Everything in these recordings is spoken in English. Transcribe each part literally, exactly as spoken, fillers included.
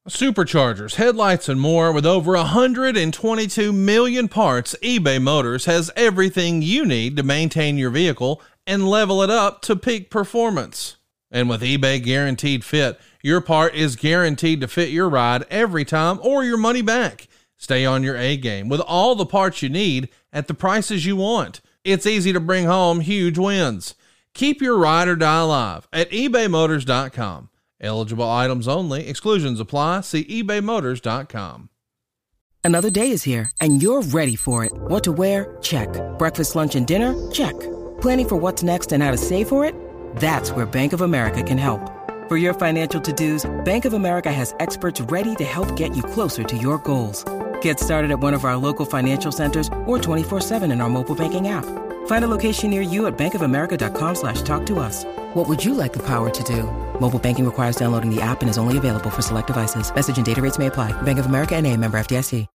Superchargers, headlights, and more. With over one hundred twenty-two million parts, eBay Motors has everything you need to maintain your vehicle and level it up to peak performance. And with eBay Guaranteed Fit, your part is guaranteed to fit your ride every time or your money back. Stay on your A game with all the parts you need at the prices you want. It's easy to bring home huge wins. Keep your ride or die alive at ebay motors dot com. Eligible items only. Exclusions apply. See ebay motors dot com. Another day is here, and you're ready for it. What to wear? Check. Breakfast, lunch, and dinner? Check. Planning for what's next and how to save for it? That's where Bank of America can help. For your financial to-dos, Bank of America has experts ready to help get you closer to your goals. Get started at one of our local financial centers or twenty-four seven in our mobile banking app. Find a location near you at bankofamerica.com slash talk to us. What would you like the power to do? Mobile banking requires downloading the app and is only available for select devices. Message and data rates may apply. Bank of America N A, member F D I C.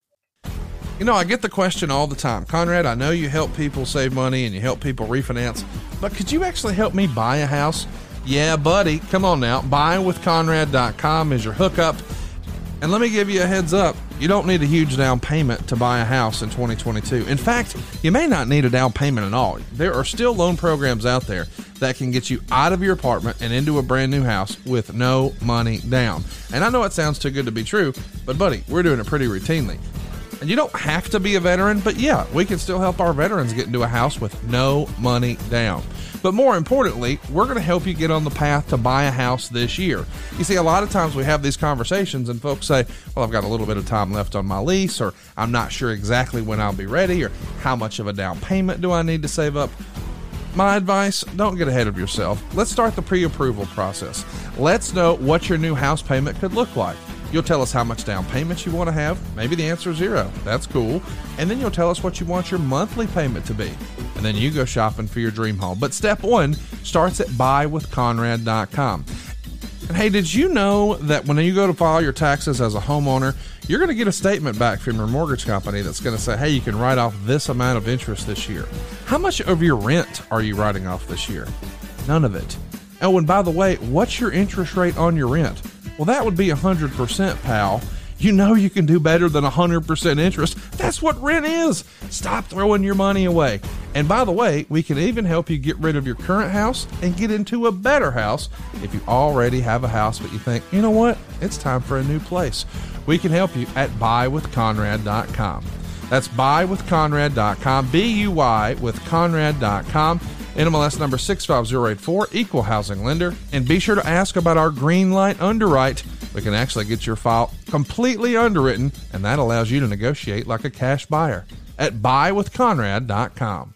You know, I get the question all the time. Conrad, I know you help people save money and you help people refinance, but could you actually help me buy a house? Yeah, buddy. Come on now. buying with conrad dot com is your hookup. And let me give you a heads up. You don't need a huge down payment to buy a house in twenty twenty-two. In fact, you may not need a down payment at all. There are still loan programs out there that can get you out of your apartment and into a brand new house with no money down. And I know it sounds too good to be true, but buddy, we're doing it pretty routinely. And you don't have to be a veteran, but yeah, we can still help our veterans get into a house with no money down. But more importantly, we're going to help you get on the path to buy a house this year. You see, a lot of times we have these conversations and folks say, well, I've got a little bit of time left on my lease, or I'm not sure exactly when I'll be ready, or how much of a down payment do I need to save up? My advice, don't get ahead of yourself. Let's start the pre-approval process. Let's know what your new house payment could look like. You'll tell us how much down payment you want to have. Maybe the answer is zero. That's cool. And then you'll tell us what you want your monthly payment to be. And then you go shopping for your dream home. But step one starts at buy with conrad dot com. And hey, did you know that when you go to file your taxes as a homeowner, you're going to get a statement back from your mortgage company that's going to say, hey, you can write off this amount of interest this year. How much of your rent are you writing off this year? None of it. Oh, and by the way, what's your interest rate on your rent? Well, that would be one hundred percent, pal. You know you can do better than one hundred percent interest. That's what rent is. Stop throwing your money away. And by the way, we can even help you get rid of your current house and get into a better house if you already have a house, but you think, you know what? It's time for a new place. We can help you at buy with conrad dot com. That's buy with conrad dot com, B U Y with conrad dot com. N M L S number six five zero eight four, equal housing lender. And be sure to ask about our green light underwrite. We can actually get your file completely underwritten, and that allows you to negotiate like a cash buyer at buy with conrad dot com.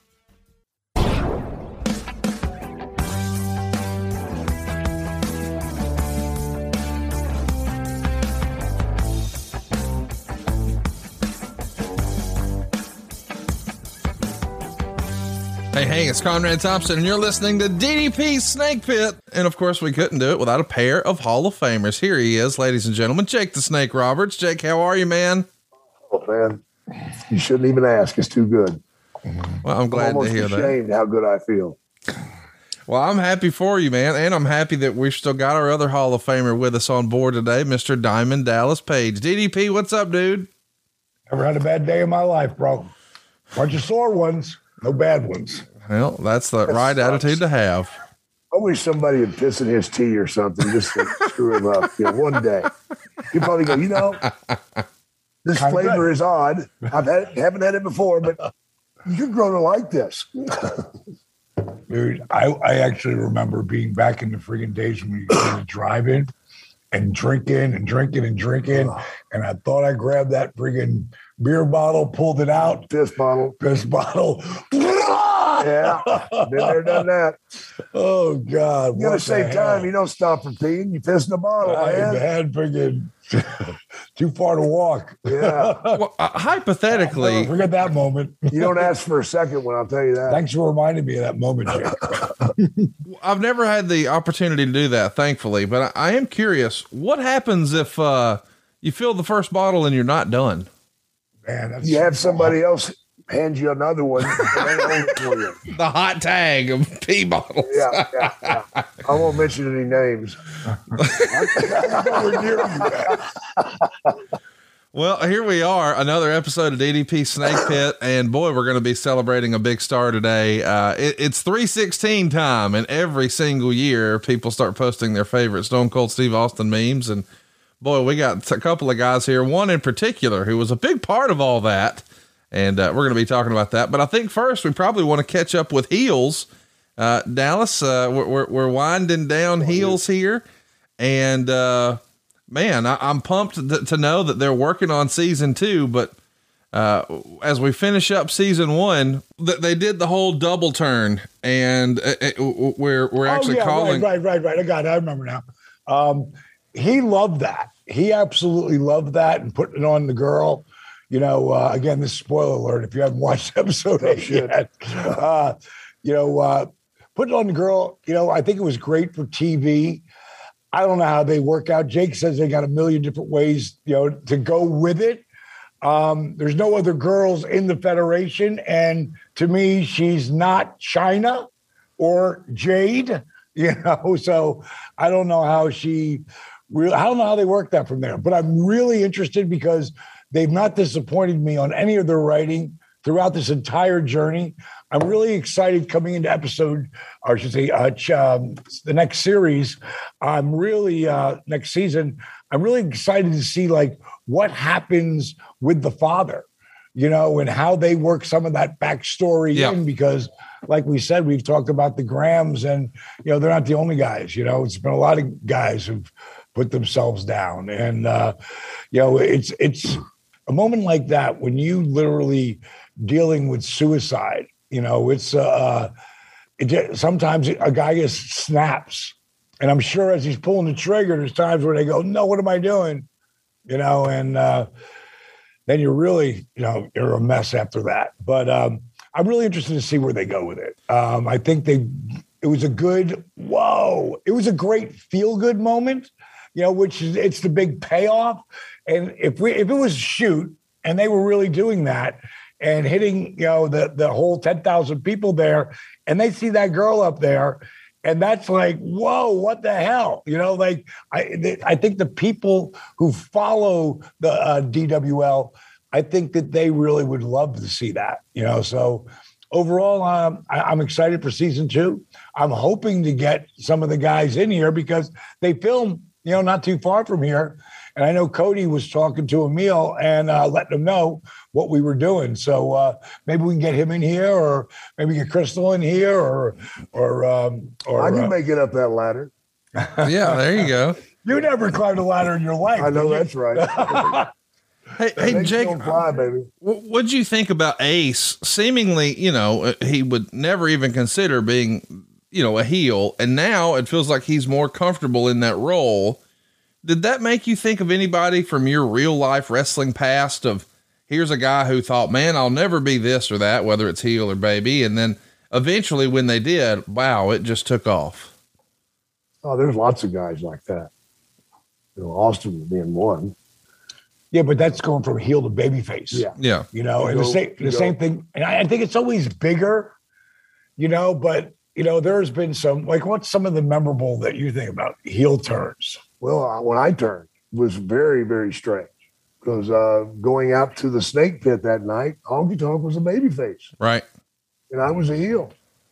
Hey, hey, it's Conrad Thompson, and you're listening to D D P Snake Pit. And of course, we couldn't do it without a pair of Hall of Famers. Here he is, ladies and gentlemen, Jake the Snake Roberts. Jake, how are you, man? Oh, man, you shouldn't even ask. It's too good. Well, I'm glad I'm to hear ashamed that. Ashamed how good I feel. Well, I'm happy for you, man, and I'm happy that we've still got our other Hall of Famer with us on board today, Mister Diamond Dallas Page. D D P, what's up, dude? Never had a bad day in my life, bro. Bunch of sore ones, no bad ones. Well, that's the that right sucks. Attitude to have. I wish somebody would piss in his tea or something just to screw him up. You know, one day, he'd probably go, you know, this kind flavor is odd. I've had it, haven't had it before, but you're growing to like this. Dude, I, I actually remember being back in the friggin' days when you go to drive-in and drinking and drinking and drinking, oh. and I thought I grabbed that friggin' beer bottle, pulled it out. Piss bottle. Piss bottle. Yeah, been there, done that. Oh, God. You got to save time. You don't stop for peeing. You piss in the bottle, I man. had friggin' too far to walk. Yeah. Well, uh, hypothetically. I'll forget that moment. You don't ask for a second one, I'll tell you that. Thanks for reminding me of that moment, Jake. I've never had the opportunity to do that, thankfully, but I, I am curious. What happens if uh, you fill the first bottle and you're not done? Man, that's you have somebody else hand you another one. And they hold it for you. The hot tag of pee bottles. Yeah, yeah, yeah. I won't mention any names. Well, here we are, another episode of D D P Snake Pit, and boy, we're going to be celebrating a big star today. Uh, it, it's three sixteen time, and every single year, people start posting their favorite Stone Cold Steve Austin memes, and boy, we got a couple of guys here, one in particular who was a big part of all that, and uh, we're going to be talking about that. But I think first, we probably want to catch up with Heels. Uh, Dallas, uh, we're, we're, we're winding down Heels here, and uh, man, I, I'm pumped th- to know that they're working on season two, but uh, as we finish up season one, th- they did the whole double turn, and uh, it, we're, we're actually oh, yeah, calling. Right, right, right, right. I got it. I remember now. Um, he loved that. He absolutely loved that and putting it on the girl. You know, uh, again, this is spoiler alert if you haven't watched episode eight yet. Uh, you know, uh, put it on the girl. You know, I think it was great for T V. I don't know how they work out. Jake says they got a million different ways, you know, to go with it. Um, there's no other girls in the Federation. And to me, she's not China or Jade, you know, so I don't know how she really, I don't know how they work that from there, but I'm really interested because they've not disappointed me on any of their writing throughout this entire journey. I'm really excited coming into episode, or I should say, uh, um, the next series. I'm really, uh, next season, I'm really excited to see like what happens with the father, you know, and how they work some of that backstory yeah. in, because like we said, we've talked about the Grahams and, you know, they're not the only guys, you know, it's been a lot of guys who've put themselves down. And, uh, you know, it's, it's a moment like that when you literally dealing with suicide. You know, it's uh, it, sometimes a guy just snaps, and I'm sure as he's pulling the trigger, there's times where they go, "No, what am I doing?" You know, and uh, then you're really, you know, you're a mess after that. But um, I'm really interested to see where they go with it. Um, I think they, it was a good, whoa, it was a great feel good moment. You know, which is it's the big payoff. And if we if it was a shoot and they were really doing that, and hitting, you know, the, the whole ten thousand people there, and they see that girl up there, and that's like, whoa, what the hell? You know, like, I they, I think the people who follow the uh, D W L, I think that they really would love to see that, you know. So overall, um, I, I'm excited for season two. I'm hoping to get some of the guys in here because they film, you know, not too far from here. And I know Cody was talking to Emil and uh, letting him know what we were doing. So uh, maybe we can get him in here, or maybe get Crystal in here, or or um, or I can uh, make it up that ladder. Yeah, there you go. You never climbed a ladder in your life. I know did you? that's right. Hey, hey, Makes Jake, you fly, baby. what'd you think about Ace? Seemingly, you know, he would never even consider being, you know, a heel, and now it feels like he's more comfortable in that role. Did that make you think of anybody from your real life wrestling past of here's a guy who thought, man, I'll never be this or that, whether it's heel or baby. And then eventually when they did, wow, it just took off. Oh, there's lots of guys like that. You know, Austin being one. Yeah, but that's going from heel to babyface. Yeah. Yeah. You know, You and go- the same you the go- same thing. And I, I think it's always bigger, you know, but you know, there's been some, like, what's some of the memorable that you think about heel turns? Well, uh, when I turned, it was very, very strange because uh, going out to the snake pit that night, Honky Tonk was a babyface Right. and I was a heel.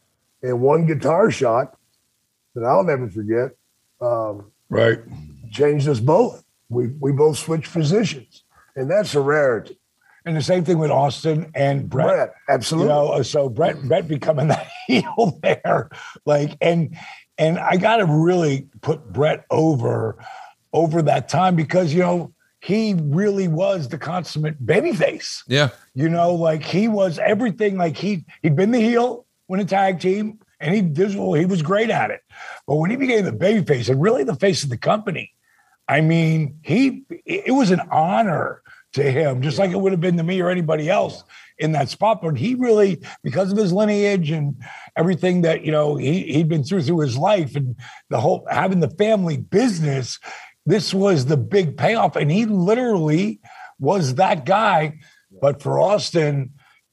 And one guitar shot that I'll never forget um, Right. changed us both. We we both switched positions, and that's a rarity. And the same thing with Austin and Brett. Brett, You absolutely. know, so Brett Brett becoming that heel there, like, and and I got to really put Brett over over that time because you know he really was the consummate babyface. Yeah. You know, like he was everything. Like he he'd been the heel when a tag team, and he did well, he was great at it. But when he became the babyface and really the face of the company, I mean, he it was an honor to him, just like it would have been to me or anybody else in that spot. But he really, because of his lineage and everything that, you know, he, he'd been through through his life and the whole, having the family business, this was the big payoff. And he literally was that guy. But for Austin,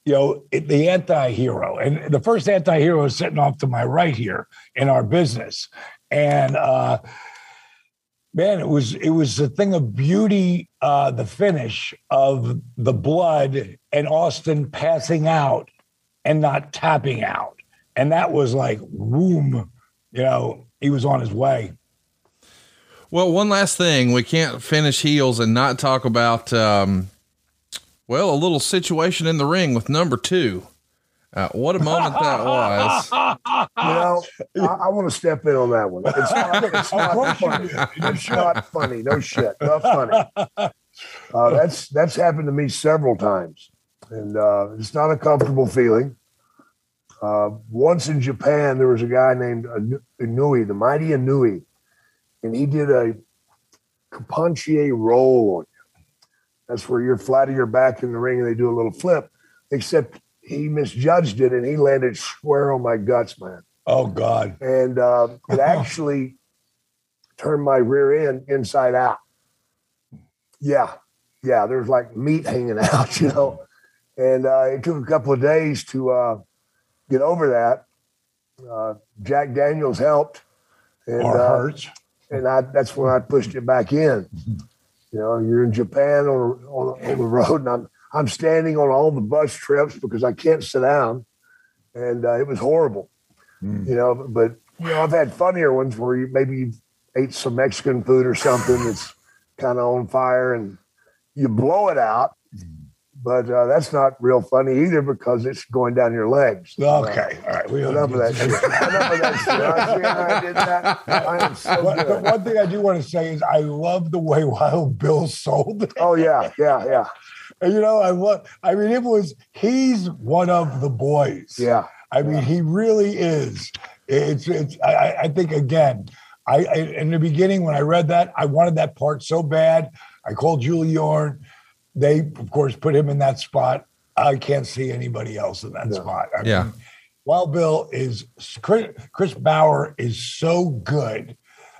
you know, it, the anti-hero. And the first anti-hero is sitting off to my right here in our business. And, uh, man, it was it was a thing of beauty, uh, the finish of the blood and Austin passing out and not tapping out. And that was like, whoom, you know, he was on his way. Well, one last thing. We can't finish heels and not talk about, um, well, a little situation in the ring with number two. Uh, what a moment that was. You know, I, I want to step in on that one. It's not, it's not funny. It's not funny. No shit. Not funny. Uh, that's, that's happened to me several times. And uh, it's not a comfortable feeling. Uh, once in Japan, there was a guy named Inui, the mighty Inui, and he did a Kapanchie roll on you. That's where you're flat on your back in the ring and they do a little flip, except he misjudged it and he landed square on my guts, man. Oh, God. And uh, it actually turned my rear end inside out. Yeah. Yeah. There's like meat hanging out, you know. And uh, it took a couple of days to uh, get over that. Uh, Jack Daniels helped. And, or uh, hurts. And I, that's when I pushed it back in. You know, you're in Japan on, on, on the road, and I'm I'm standing on all the bus trips because I can't sit down, and uh, it was horrible. Mm. You know, but you know, I've had funnier ones where you maybe you ate some Mexican food or something that's kind of on fire, and you blow it out. But uh, that's not real funny either because it's going down your legs. Okay, uh, all right. We enough of that shit. Enough of that shit. I, see how I did that. I am so but, good. but one thing I do want to say is I love the way Wild Bill sold it. Oh yeah, yeah, yeah. And, you know, I love. I mean, it was he's one of the boys. Yeah. I mean, yeah. he really is. It's. It's. I, I think again. I, I in the beginning when I read that, I wanted that part so bad. I called Julie Yorn. They, of course, put him in that spot. I can't see anybody else in that no. spot. I yeah. mean, Wild Bill is Chris, Chris Bauer is so good.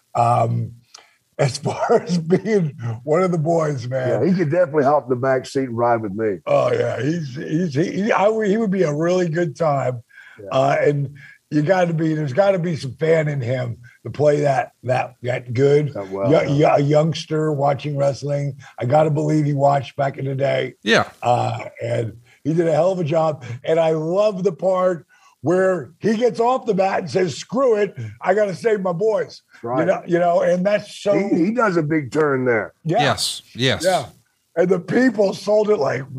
Um, as far as being one of the boys, man. Yeah, he could definitely hop in the back seat and ride with me. Oh yeah, he's he's he, I, he would be a really good time, yeah. uh, and you got to be there's got to be some fan in him to play that that that good. That well, y- yeah. A youngster watching wrestling, I got to believe he watched back in the day. Yeah, uh, and he did a hell of a job. And I love the part where he gets off the mat and says, "Screw it, I got to save my boys." Right. You know, you know, and that's so. He, he does a big turn there. Yeah. Yes. Yes. Yeah. And the people sold it like,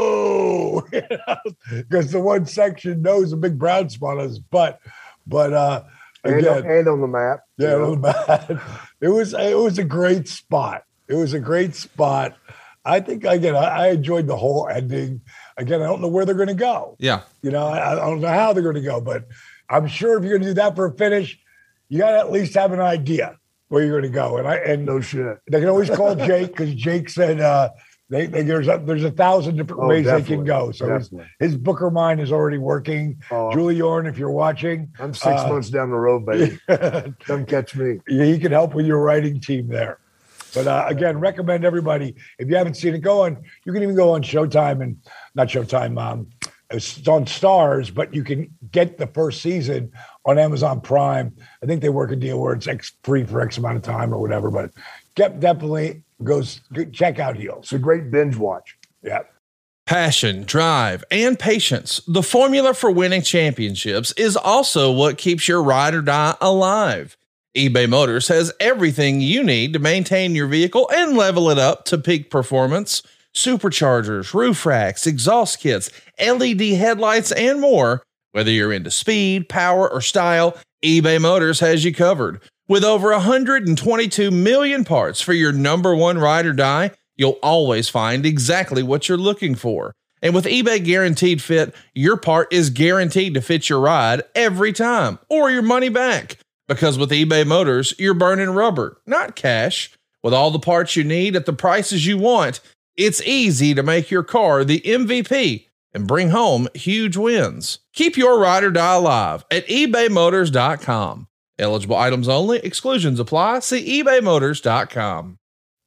whoa, because the one section knows a big brown spot on his butt. But uh, again, and, and on the map. Yeah, on the map. It was it was a great spot. It was a great spot. I think again, I, I enjoyed the whole ending. Again, I don't know where they're going to go. Yeah, you know, I, I don't know how they're going to go, but I'm sure if you're going to do that for a finish, you got to at least have an idea where you're going to go. And I and no shit. They can always call Jake because Jake said. Uh, They, they there's a, there's a thousand different oh, ways they can go. So his, definitely. his Booker mind is already working. Oh, Julie Yorn, if you're watching, I'm six uh, months down the road, baby. Come catch me. He can help with your writing team there. But uh, again, recommend everybody if you haven't seen it, go on. You can even go on Showtime and not Showtime. Um, it's on Stars, but you can get the first season on Amazon Prime. I think they work a deal where it's X free for X amount of time or whatever. But get definitely. Goes check out Heels. It's a great binge watch. Yeah. Passion, drive, and patience. The formula for winning championships is also what keeps your ride or die alive. eBay Motors has everything you need to maintain your vehicle and level it up to peak performance. Superchargers, roof racks, exhaust kits, L E D headlights, and more. Whether you're into speed, power, or style, eBay Motors has you covered. With over one hundred twenty-two million parts for your number one ride or die, you'll always find exactly what you're looking for. And with eBay Guaranteed Fit, your part is guaranteed to fit your ride every time, or your money back. Because with eBay Motors, you're burning rubber, not cash. With all the parts you need at the prices you want, it's easy to make your car the M V P and bring home huge wins. Keep your ride or die alive at ebay motors dot com. Eligible items only. Exclusions apply. See ebay motors dot com.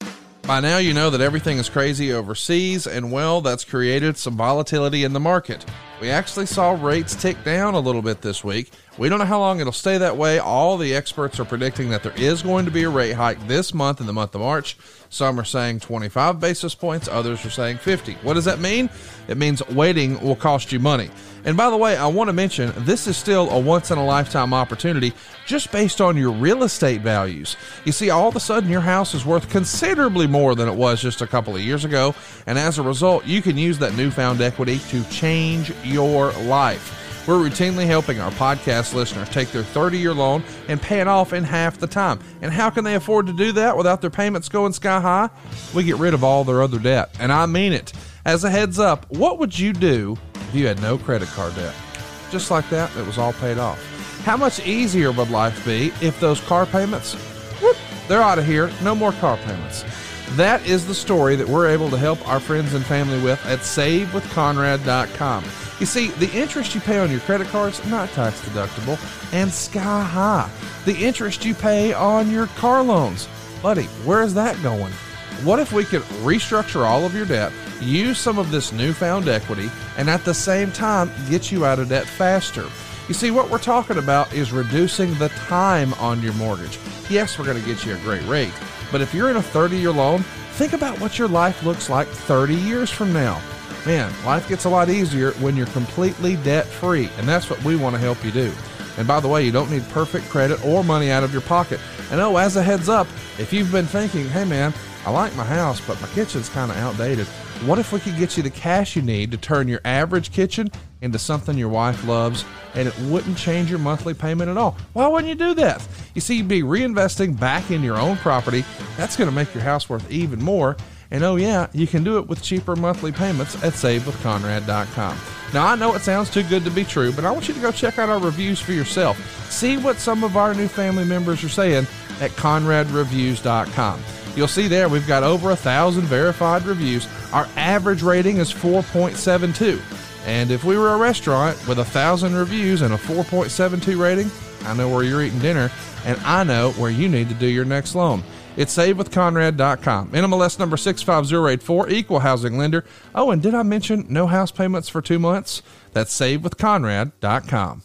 By now, you know that everything is crazy overseas, and well, that's created some volatility in the market. We actually saw rates tick down a little bit this week. We don't know how long it'll stay that way. All the experts are predicting that there is going to be a rate hike this month in the month of March. Some are saying twenty-five basis points, others are saying fifty. What does that mean? It means waiting will cost you money. And by the way, I want to mention this is still a once-in-a-lifetime opportunity just based on your real estate values. You see, all of a sudden your house is worth considerably more than it was just a couple of years ago, and as a result, you can use that newfound equity to change your life. We're routinely helping our podcast listeners take their thirty-year loan and pay it off in half the time. And how can they afford to do that without their payments going sky high? We get rid of all their other debt, and I mean it. As a heads up, what would you do if you had no credit card debt? Just like that, it was all paid off. How much easier would life be if those car payments, whoop, they're out of here, no more car payments. That is the story that we're able to help our friends and family with at save with conrad dot com. You see, the interest you pay on your credit cards, not tax deductible, and sky high. The interest you pay on your car loans, buddy, where is that going? What if we could restructure all of your debt, use some of this newfound equity, and at the same time get you out of debt faster? You see, what we're talking about is reducing the time on your mortgage. Yes, we're going to get you a great rate, but if you're in a thirty-year loan, think about what your life looks like thirty years from now. Man, life gets a lot easier when you're completely debt-free, and that's what we want to help you do. And by the way, you don't need perfect credit or money out of your pocket. And oh, as a heads up, if you've been thinking, hey man, I like my house, but my kitchen's kind of outdated, what if we could get you the cash you need to turn your average kitchen into something your wife loves, and it wouldn't change your monthly payment at all? Why wouldn't you do that? You see, you'd be reinvesting back in your own property. That's going to make your house worth even more. And oh yeah, you can do it with cheaper monthly payments at save with conrad dot com. Now, I know it sounds too good to be true, but I want you to go check out our reviews for yourself. See what some of our new family members are saying at conrad reviews dot com. You'll see there we've got over a thousand verified reviews. Our average rating is four point seven two. And if we were a restaurant with a thousand reviews and a four point seven two rating, I know where you're eating dinner, and I know where you need to do your next loan. It's save with conrad dot com. N M L S number six five zero eight four, equal housing lender. Oh, and did I mention no house payments for two months? That's save with conrad dot com.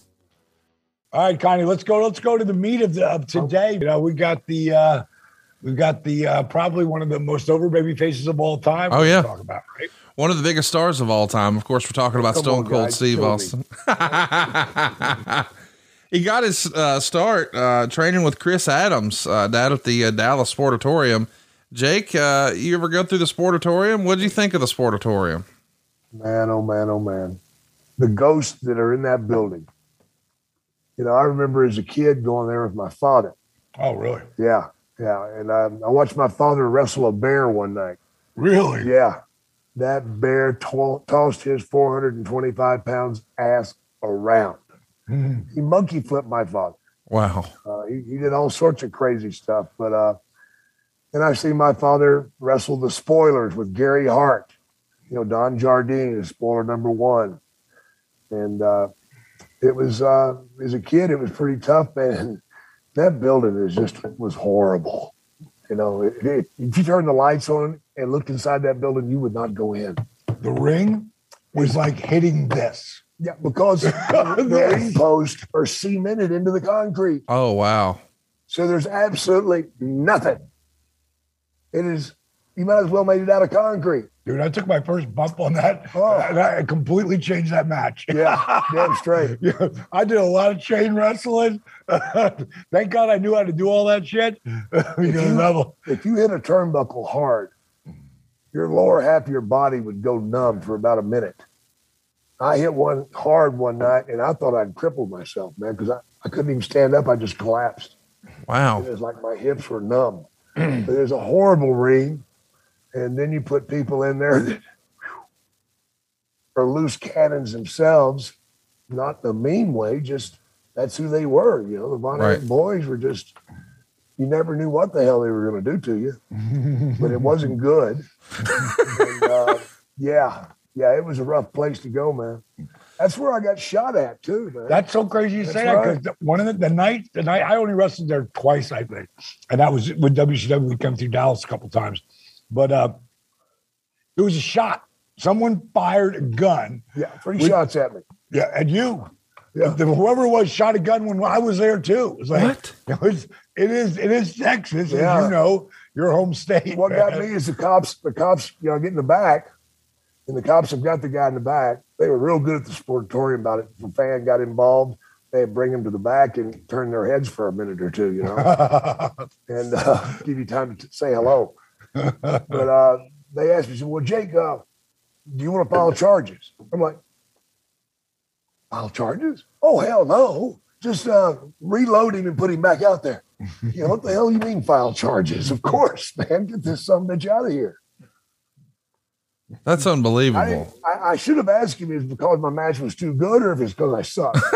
All right, Connie, let's go. Let's go to the meat of, the, of today. You know, we got the uh, we've got the uh, probably one of the most over baby faces of all time. Oh yeah, talk about right. One of the biggest stars of all time. Of course, we're talking about Come Stone on, Cold guys, Steve kill me. Austin. He got his uh, start uh, training with Chris Adams uh, down at the uh, Dallas Sportatorium. Jake, uh, you ever go through the Sportatorium? What did you think of the Sportatorium? Man, oh man, oh man. The ghosts that are in that building. You know, I remember as a kid going there with my father. Oh, really? Yeah, yeah. And I, I watched my father wrestle a bear one night. Really? Yeah. That bear to- tossed his four hundred twenty-five pounds ass around. Mm. He monkey flipped my father. Wow. Uh, he, he did all sorts of crazy stuff. But uh, then I see my father wrestle the spoilers with Gary Hart. You know, Don Jardine is spoiler number one. And uh, it was, uh, as a kid, it was pretty tough, man. That building is just was horrible. You know, it, it, if you turned the lights on and looked inside that building, you would not go in. The ring was like hitting this. Yeah, because the Yes. ring posts are cemented into the concrete. Oh, wow. So there's absolutely nothing. It is, you might as well made it out of concrete. Dude, I took my first bump on that, Oh. and I completely changed that match. Yeah, damn straight. Yeah, I did a lot of chain wrestling. Thank God I knew how to do all that shit. If You you, level. if you hit a turnbuckle hard, your lower half of your body would go numb for about a minute. I hit one hard one night, and I thought I'd crippled myself, man, because I, I couldn't even stand up. I just collapsed. Wow. It was like my hips were numb. But there's a horrible ring, and then you put people in there that whew, are loose cannons themselves, not in a mean way, just that's who they were. You know, the Von Right. Erich boys were just, you never knew what the hell they were going to do to you, but it wasn't good. And, uh, yeah, yeah, it was a rough place to go, man. That's where I got shot at too, man. That's so crazy you That's say that right. because one of the, the night, the night I only wrestled there twice, I think, and that was when W C W. We come through Dallas a couple times. But uh, there was a shot. Someone fired a gun. Yeah, three with, shots at me. Yeah, at you. Yeah. Whoever it was shot a gun when I was there too. It was like, What? It, was, it is. It is Texas, Yeah. as you know, your home state. What man. got me is the cops. The cops, you know, get in the back, and the cops have got the guy in the back. They were real good at the sportatorium about it. If a fan got involved, they'd bring him to the back and turn their heads for a minute or two, you know, and uh, give you time to t- say hello. But uh, they asked me, said, "Well, Jake, uh, do you want to file charges?" I'm like, "File charges? Oh, hell no! Just uh, reload him and put him back out there." You know, what the hell you mean file charges? Of course, man. Get this son of a bitch out of here. That's I, unbelievable. didn't- I, I should have asked him if it's because my match was too good or if it's because I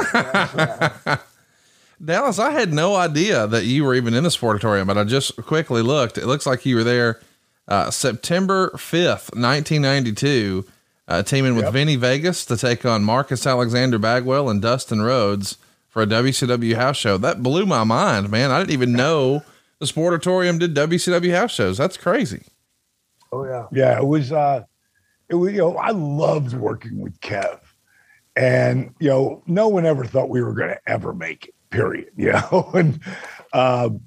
suck. Dallas, I had no idea that you were even in the sportatorium, but I just quickly looked. It looks like you were there uh, September fifth, nineteen ninety-two, uh, teaming with Yep. Vinny Vegas to take on Marcus Alexander Bagwell and Dustin Rhodes for a W C W house show. That blew my mind, man. I didn't even know the sportatorium did W C W house shows. That's crazy. Oh, yeah. Yeah, it was. Uh, it was. You know, I loved working with Kev, and you know, no one ever thought we were going to ever make it. Period. You know, and um,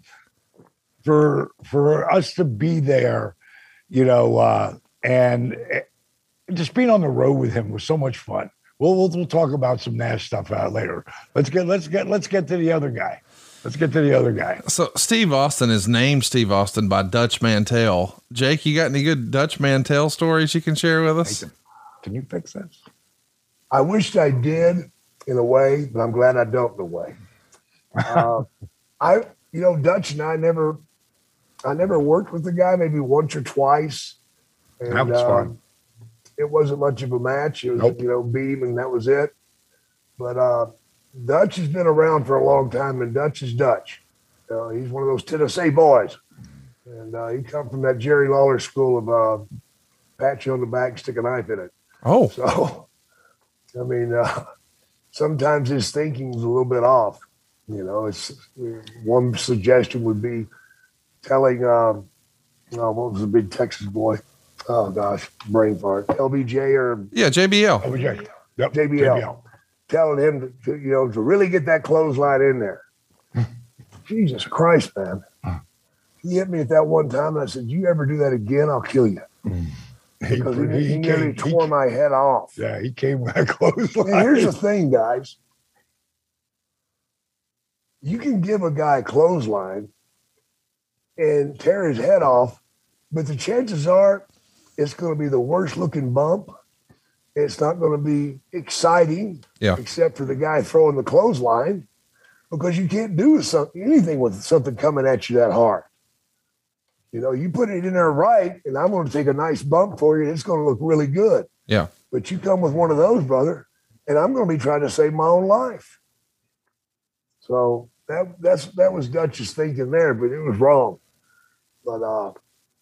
for for us to be there, you know, uh, and just being on the road with him was so much fun. We'll we'll, we'll talk about some Nash stuff out later. Let's get let's get let's get to the other guy. Let's get to the other guy. So Steve Austin is named Steve Austin by Dutch Mantell. Jake, you got any good Dutch Mantell stories you can share with us? Can you fix this? I wished I did in a way, but I'm glad I don't in a way. Uh, I, you know, Dutch and I never, I never worked with the guy, maybe once or twice. And, That was fun. um, It wasn't much of a match. It was, Nope. you know, beam and that was it. But uh, Dutch has been around for a long time, and Dutch is Dutch. Uh, he's one of those Tennessee boys. And uh, he come from that Jerry Lawler school of uh, pat you on the back, stick a knife in it. Oh, So, I mean, uh, sometimes his thinking is a little bit off. You know, it's one suggestion would be telling, um, oh, what was the big Texas boy? Oh gosh, brain fart. L B J or yeah, J B L. O B J. Yep. J B L. Telling him to, to, you know, to really get that clothesline in there. Jesus Christ, man. He hit me at that one time, and I said, "You ever do that again, I'll kill you." He, Because he, he, he nearly came, tore he, my head off. yeah, he came that close. And here's the thing, guys. You can give a guy a clothesline and tear his head off, but the chances are it's going to be the worst looking bump. It's not going to be exciting, Yeah. except for the guy throwing the clothesline, because you can't do something, anything with something coming at you that hard. You know, you put it in there right, and I'm going to take a nice bump for you. And it's going to look really good. Yeah. But you come with one of those, brother, and I'm going to be trying to save my own life. So that that's that was Dutch's thinking there, but it was wrong. But uh,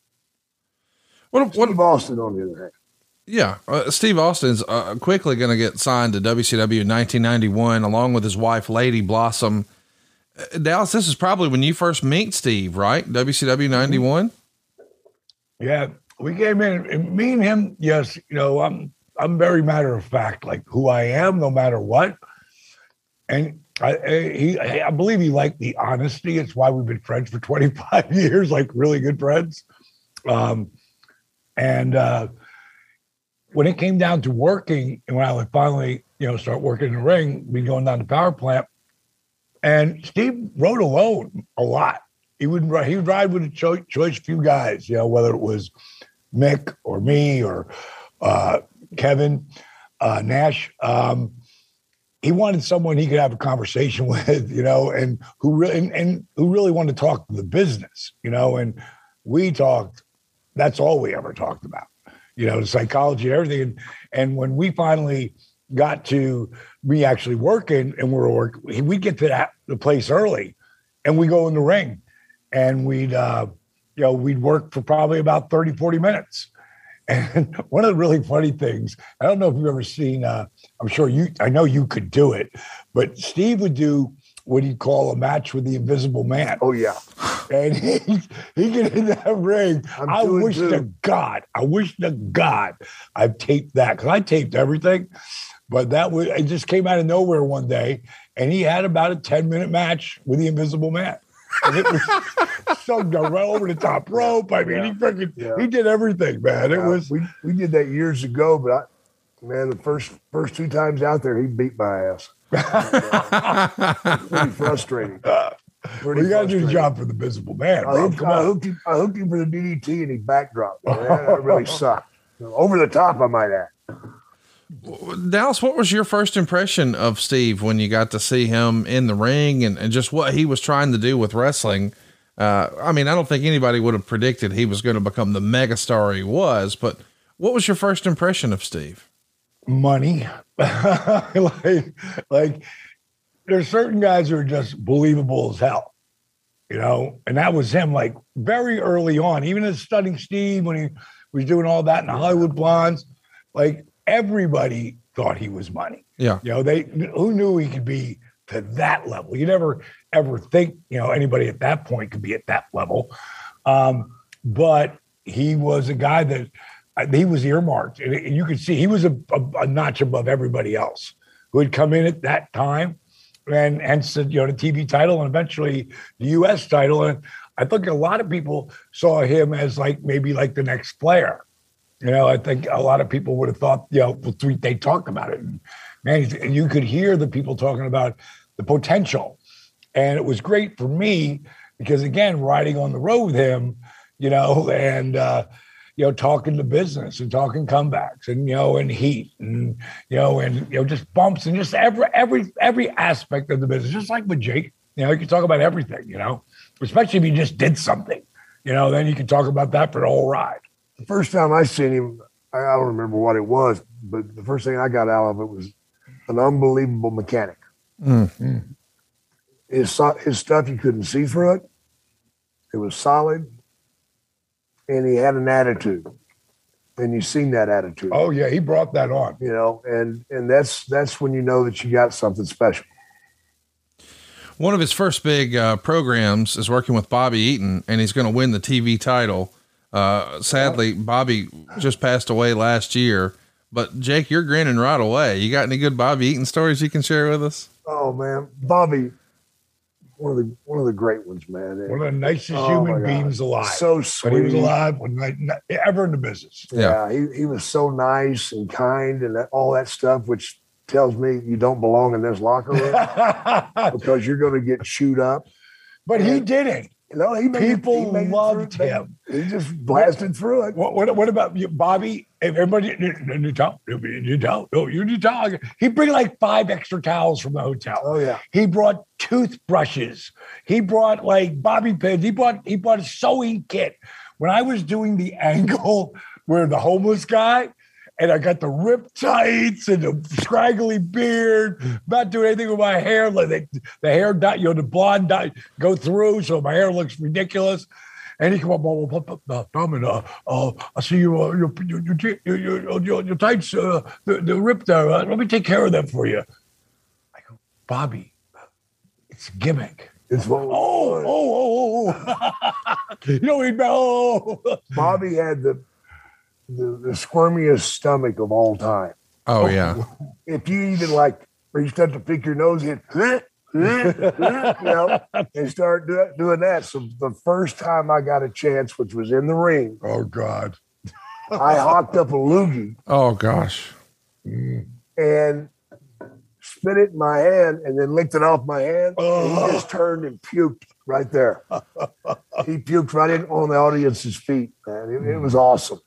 What, what, Steve Austin, on the other hand, yeah. Uh, Steve Austin's uh, quickly going to get signed to W C W in nineteen ninety-one, along with his wife, Lady Blossom. Uh, Dallas, this is probably when you first meet Steve, right? W C W ninety-one. Yeah, we came in, and me and him. Yes, you know, I'm I'm very matter of fact, like who I am, no matter what. And I, I he, I believe he liked the honesty. It's why we've been friends for twenty-five years, like really good friends. Um, and uh, when it came down to working, and when I would finally, you know, start working in the ring, we going down the power plant, and Steve rode alone a lot. He would he would ride with a cho- choice few guys, you know, whether it was Mick or me or uh, Kevin uh, Nash. Um, he wanted someone he could have a conversation with, you know, and who really and, and who really wanted to talk to the business, you know. And we talked. That's all we ever talked about, you know, the psychology and everything. And, and when we finally got to me actually working, and we were working, we'd get to that the place early, and we go in the ring. And we'd, uh, you know, we'd work for probably about thirty, forty minutes. And one of the really funny things, I don't know if you've ever seen, uh, I'm sure you, I know you could do it, but Steve would do what he'd call a match with the Invisible Man. Oh yeah. And he he get in that ring. I'm I doing wish too. to God, I wish to God I've taped that because I taped everything. But that was it just came out of nowhere one day, and he had about a ten minute match with the Invisible Man. And it was so right over the top rope. I mean, Yeah. he freaking Yeah. he did everything, man. It Uh, was we we did that years ago, but I, man, the first first two times out there, he beat my ass. Pretty frustrating. Pretty well, you got to do the frustrating. job for the Invisible Man. I Bro. hooked, Come I, on. hooked him, I hooked him for the D D T and he backdropped. Man, that really sucked. Over the top, I might add. Dallas, what was your first impression of Steve when you got to see him in the ring and, and just what he was trying to do with wrestling? Uh, I mean, I don't think anybody would have predicted he was going to become the megastar he was, but what was your first impression of Steve? Money. like, like there's certain guys who are just believable as hell, you know, and that was him like very early on, even as Studying Steve, when he was doing all that in the Hollywood Blondes, like everybody thought he was money. Yeah. You know, they, who knew he could be to that level? You never ever think, you know, anybody at that point could be at that level. Um, but he was a guy that, he was earmarked, and you could see he was a, a, a notch above everybody else who had come in at that time, and hence you know the T V title and eventually the U S title. And I think a lot of people saw him as like maybe like the next Flair. You know, I think a lot of people would have thought, you know, they talked about it, and man, you could hear the people talking about the potential, and it was great for me because again, riding on the road with him, you know, and. uh you know, talking to business and talking comebacks and, you know, and heat and, you know, and, you know, just bumps and just every, every, every aspect of the business, just like with Jake, you know, you can talk about everything, you know, especially if you just did something, you know, then you can talk about that for the whole ride. The first time I seen him, I I don't remember what it was, but the first thing I got out of it was an unbelievable mechanic. Mm. His, so- his stuff, you couldn't see through it. It was solid. And he had an attitude, and you seen that attitude. Oh yeah, he brought that on. You know, and and that's that's when you know that you got something special. One of his first big uh, programs is working with Bobby Eaton, and he's going to win the T V title. Uh, sadly, Bobby just passed away last year. But Jake, you're grinning right away. You got any good Bobby Eaton stories you can share with us? Oh man, Bobby, one of the one of the great ones, man. One of the nicest Oh, human my God. beings alive. So sweet. When he was alive, when like, not- ever in the business. Yeah, he, he was so nice and kind and that, all that stuff, which tells me you don't belong in this locker room because you're going to get chewed up. But he didn't. You know, he made it- People he made it loved through- him. He just blasted through it. What, what, what about you, Bobby? If everybody, you talk, you talk, no, you talk. He'd bring like five extra towels from the hotel. Oh yeah. He brought toothbrushes. He brought like bobby pins. He brought he brought a sewing kit. When I was doing the angle where the homeless guy, and I got the rip tights and the scraggly beard, not doing anything with my hair, like the, the hair dye, you know, the blonde dye go through, so my hair looks ridiculous. And he come up, oh, oh, oh, Tom, and uh, uh, I see you, uh, your, your, your, your, your, your tights, uh, the, the rip there. Uh, let me take care of that for you. I go, Bobby, it's a gimmick. It's what Oh, oh, oh, oh. You know, he'd be, oh. Bobby had the, the the squirmiest stomach of all time. Oh yeah. If you even like reached up to pick your nose in, you know, and start do, doing that. So the first time I got a chance, which was in the ring, Oh, God. I hawked up a loogie Oh gosh. and spit it in my hand and then licked it off my hand. And he just turned and puked right there. He puked right in on the audience's feet, man. It, it was awesome.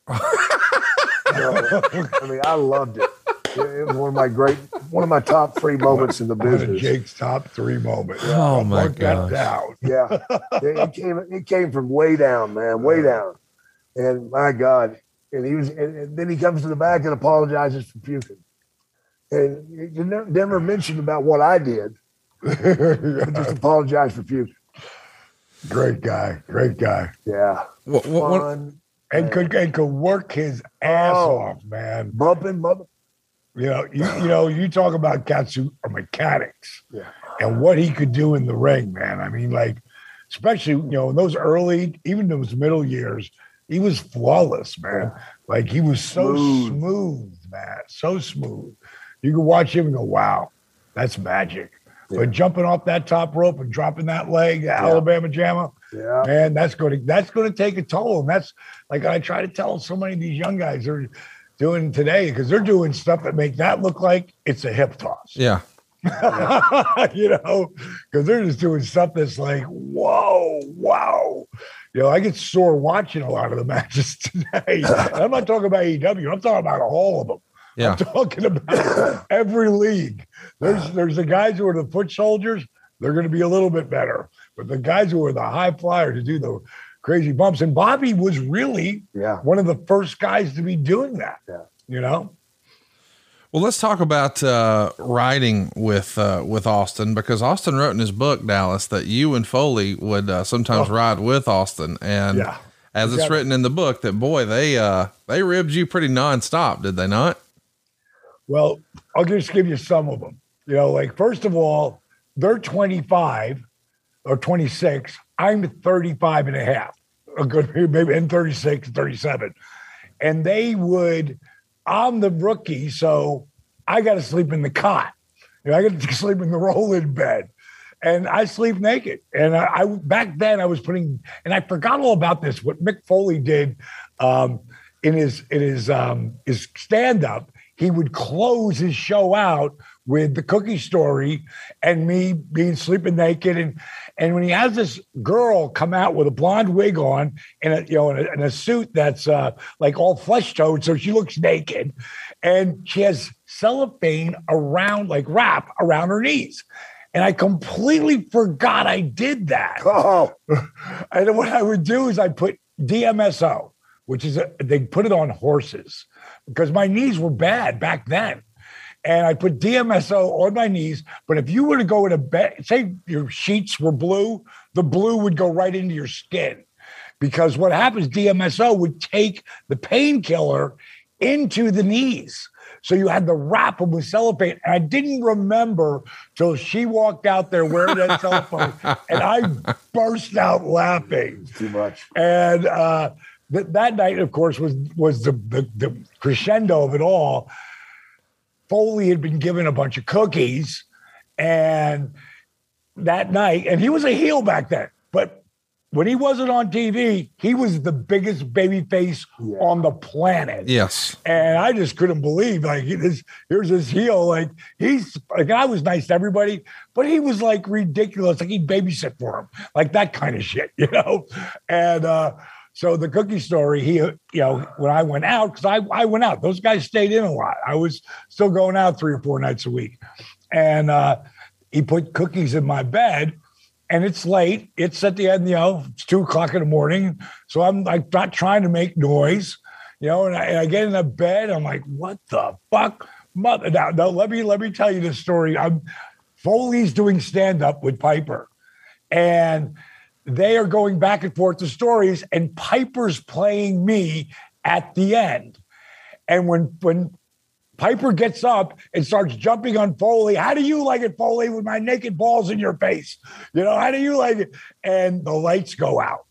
So, I mean, I loved it. It was one of my great, one of my top three moments in the One of business. Jake's top three moments. Oh, my Mark that gosh. down. Yeah, it, it came. It came from way down, man, way down. And my God, and he was. And, and then he comes to the back and apologizes for puking. And you never, never mentioned about what I did. But just apologize for puking. Great guy. Great guy. Yeah, What, what, what, fun, And could, and could work his ass Oh. off, man. bumping, bumping. You know, you, you know, you talk about cats who are mechanics, Yeah. and what he could do in the ring, man. I mean, like, especially you know in those early, even those middle years, he was flawless, man. Like he was so Smooth. smooth, man, so smooth. You could watch him and go, "Wow, that's magic." Yeah. But jumping off that top rope and dropping that leg, that Yeah. Alabama Jammer, Yeah. man, that's going to that's going to take a toll. And that's like I try to tell so many of these young guys are doing today because they're doing stuff that make that look like it's a hip toss. Yeah. You know, because they're just doing stuff that's like, whoa, wow. You know, I get sore watching a lot of the matches today. And I'm not talking about A E W. I'm talking about all of them. Yeah. I'm talking about every league. There's there's the guys who are the foot soldiers. They're going to be a little bit better. But the guys who are the high flyer to do the crazy bumps. And Bobby was really Yeah. one of the first guys to be doing that. Yeah. You know? Well, let's talk about uh, writing with uh, with Austin, because Austin wrote in his book, Dallas, that you and Foley would uh, sometimes Oh. ride with Austin, and Yeah. as it's Got it. written in the book, that boy, they uh, they ribbed you pretty nonstop, did they not? Well, I'll just give you some of them. You know, like, first of all, they're twenty-five or twenty-six. I'm thirty-five and a half, a good, maybe, and thirty-six, thirty-seven. And they would, I'm the rookie, so I got to sleep in the cot. You know, I got to sleep in the roll-in bed. And I sleep naked. And I, I back then I was putting, and I forgot all about this. What Mick Foley did um, in his in his um, his stand-up, he would close his show out with the Cookie Story and me being sleeping naked. And and when he has this girl come out with a blonde wig on and a, you know, in a, in a suit that's uh, like all flesh toned, so she looks naked, and she has cellophane around, like wrap around her knees. And I completely forgot I did that. Oh, And what I would do is I put D M S O, which is, a, they put it on horses because my knees were bad back then. And I put D M S O on my knees. But if you were to go in a bed, say your sheets were blue, the blue would go right into your skin. Because what happens, D M S O would take the painkiller into the knees. So you had to wrap them with cellophane. And I didn't remember till she walked out there wearing that cellophane. And I burst out laughing. too much. And uh, th- that night, of course, was was the, the, the crescendo of it all. Foley had been given a bunch of cookies. And that night, and he was a heel back then. But when he wasn't on T V, he was the biggest baby face Yeah. on the planet. Yes. And I just couldn't believe, like, this, here's his heel. Like, he's, like, I was nice to everybody, but he was, like, ridiculous. Like, he'd babysit for him, like that kind of shit, you know? And uh, so the Cookie Story, he, you know, when I went out, because I, I went out, those guys stayed in a lot. I was still going out three or four nights a week. And uh, he put cookies in my bed. And it's late. It's at the end, you know, it's two o'clock in the morning. So I'm like not trying to make noise, you know, and I, and I get in the bed. I'm like, what the fuck? Mother, now, now let me let me tell you this story. I'm Foley's doing stand-up with Piper. And they are going back and forth to stories, and Piper's playing me at the end. And when when Piper gets up and starts jumping on Foley. How do you like it, Foley, with my naked balls in your face? You know, how do you like it? And the lights go out.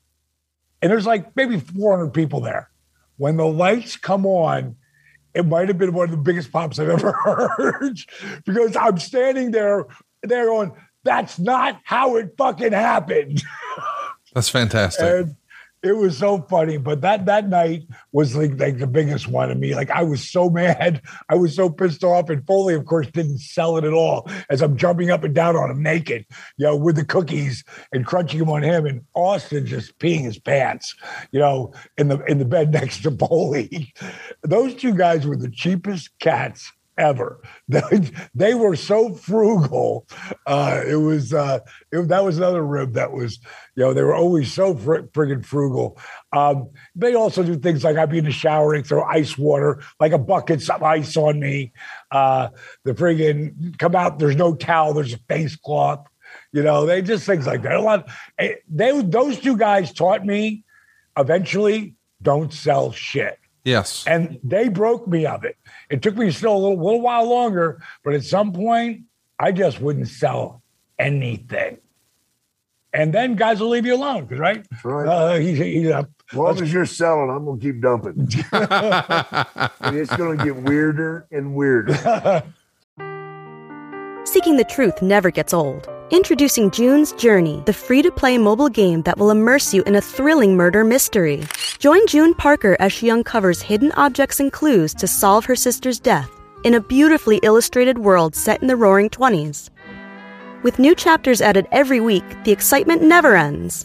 And there's like maybe four hundred people there. When the lights come on, it might have been one of the biggest pops I've ever heard, because I'm standing there, they're going, that's not how it fucking happened. That's fantastic. And it was so funny, but that that night was like, like the biggest one of me. Like, I was so mad. I was so pissed off. And Foley, of course, didn't sell it at all as I'm jumping up and down on him naked, you know, with the cookies and crunching them on him. And Austin just peeing his pants, you know, in the in the bed next to Foley. Those two guys were the cheapest cats ever. They, they were so frugal. Uh, it was uh, it, that was another rib that was, you know, they were always so fr- friggin' frugal. Um, they also do things like I'd be in the shower and throw ice water, like a bucket, some ice on me. Uh, the friggin' come out, there's no towel, there's a face cloth. You know, they just things like that. A lot. They those two guys taught me eventually, don't sell shit. Yes. And they broke me of it. It took me still a little, little while longer, but at some point, I just wouldn't sell anything. And then guys will leave you alone, because right? That's right. Uh, he's, he's a, As long as you're selling, I'm going to keep dumping. And it's going to get weirder and weirder. Seeking the truth never gets old. Introducing June's Journey, the free-to-play mobile game that will immerse you in a thrilling murder mystery. Join June Parker as she uncovers hidden objects and clues to solve her sister's death in a beautifully illustrated world set in the roaring twenties. With new chapters added every week, the excitement never ends.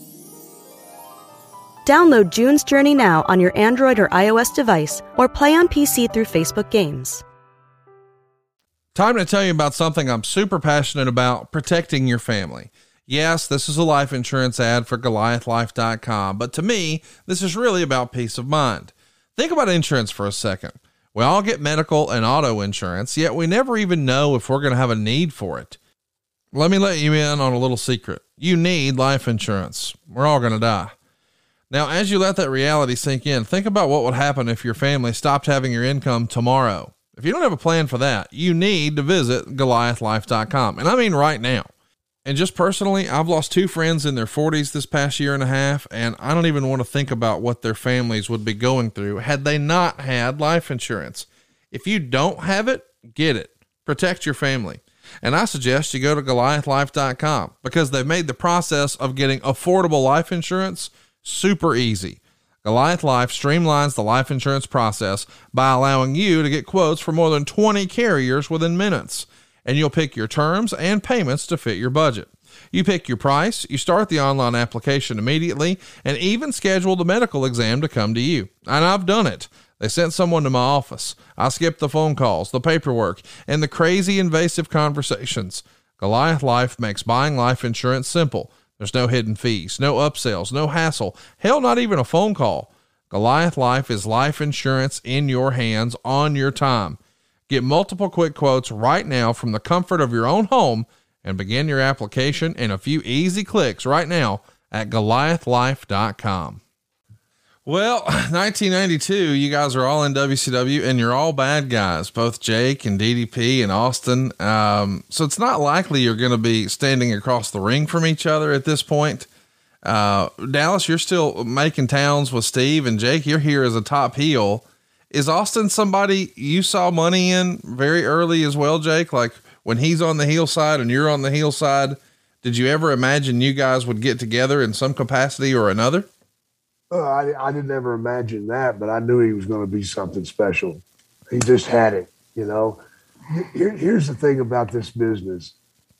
Download June's Journey now on your Android or iOS device, or play on P C through Facebook Games. Time to tell you about something I'm super passionate about: protecting your family. Yes, this is a life insurance ad for Goliath Life dot com, but to me, this is really about peace of mind. Think about insurance for a second. We all get medical and auto insurance, yet we never even know if we're going to have a need for it. Let me let you in on a little secret. You need life insurance. We're all going to die. Now, as you let that reality sink in, think about what would happen if your family stopped having your income tomorrow. If you don't have a plan for that, you need to visit Goliath Life dot com. And I mean right now. And just personally, I've lost two friends in their forties this past year and a half, and I don't even want to think about what their families would be going through had they not had life insurance. If you don't have it, get it. Protect your family. And I suggest you go to Goliath Life dot com, because they've made the process of getting affordable life insurance super easy. Goliath Life streamlines the life insurance process by allowing you to get quotes for more than twenty carriers within minutes, and you'll pick your terms and payments to fit your budget. You pick your price, you start the online application immediately, and even schedule the medical exam to come to you. And I've done it. They sent someone to my office. I skipped the phone calls, the paperwork, and the crazy invasive conversations. Goliath Life makes buying life insurance simple. There's no hidden fees, no upsells, no hassle, hell, not even a phone call. Goliath Life is life insurance in your hands on your time. Get multiple quick quotes right now from the comfort of your own home and begin your application in a few easy clicks right now at Goliath Life dot com. Well, nineteen ninety-two, you guys are all in W C W and you're all bad guys, both Jake and D D P and Austin. Um, so it's not likely you're going to be standing across the ring from each other at this point. Uh, Dallas, you're still making towns with Steve, and Jake, you're here as a top heel. Is Austin somebody you saw money in very early as well, Jake? Like when he's on the heel side and you're on the heel side, did you ever imagine you guys would get together in some capacity or another? Uh, I, I didn't ever imagine that, but I knew he was going to be something special. He just had it, you know. Here, here's the thing about this business.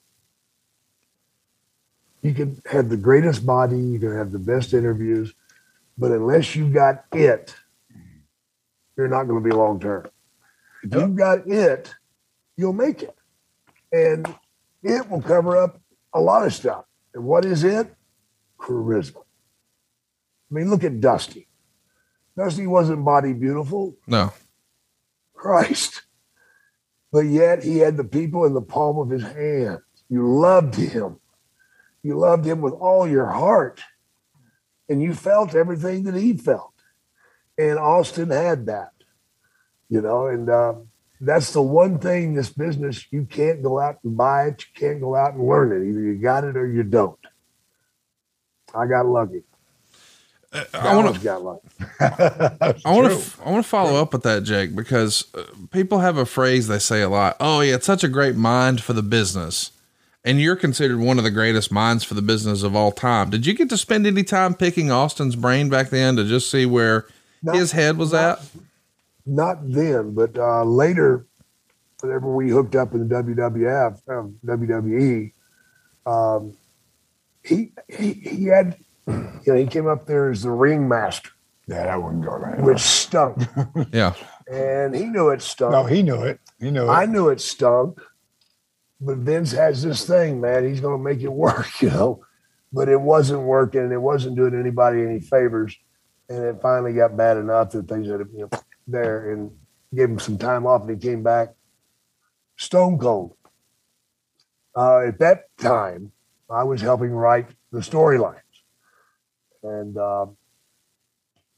You can have the greatest body, you can have the best interviews, but unless you got it, you're not going to be long-term. If you've got it, you'll make it. And it will cover up a lot of stuff. And what is it? Charisma. I mean, look at Dusty. Dusty wasn't body beautiful. No. Christ. But yet he had the people in the palm of his hand. You loved him. You loved him with all your heart. And you felt everything that he felt. And Austin had that, you know, and uh, that's the one thing in this business. You can't go out and buy it. You can't go out and learn it. Either you got it or you don't. I got lucky. Uh, I want to got lucky. I want to I want to follow up with that, Jake, because uh, people have a phrase they say a lot. Oh yeah, it's such a great mind for the business. And you're considered one of the greatest minds for the business of all time. Did you get to spend any time picking Austin's brain back then to just see where not, his head was not, at? Not then, but uh, later, whenever we hooked up in the W W F, um, W W E, um, he, he he had, you know, he came up there as the ringmaster. Yeah, that wouldn't go right. Which stunk. Yeah. And he knew it stunk. No, he knew it. He knew it. I knew it stunk. But Vince has this thing, man. He's going to make it work, you know. But it wasn't working, and it wasn't doing anybody any favors. And it finally got bad enough that they said, you know, there and gave him some time off, and he came back stone cold. Uh, at that time, I was helping write the storylines. And uh,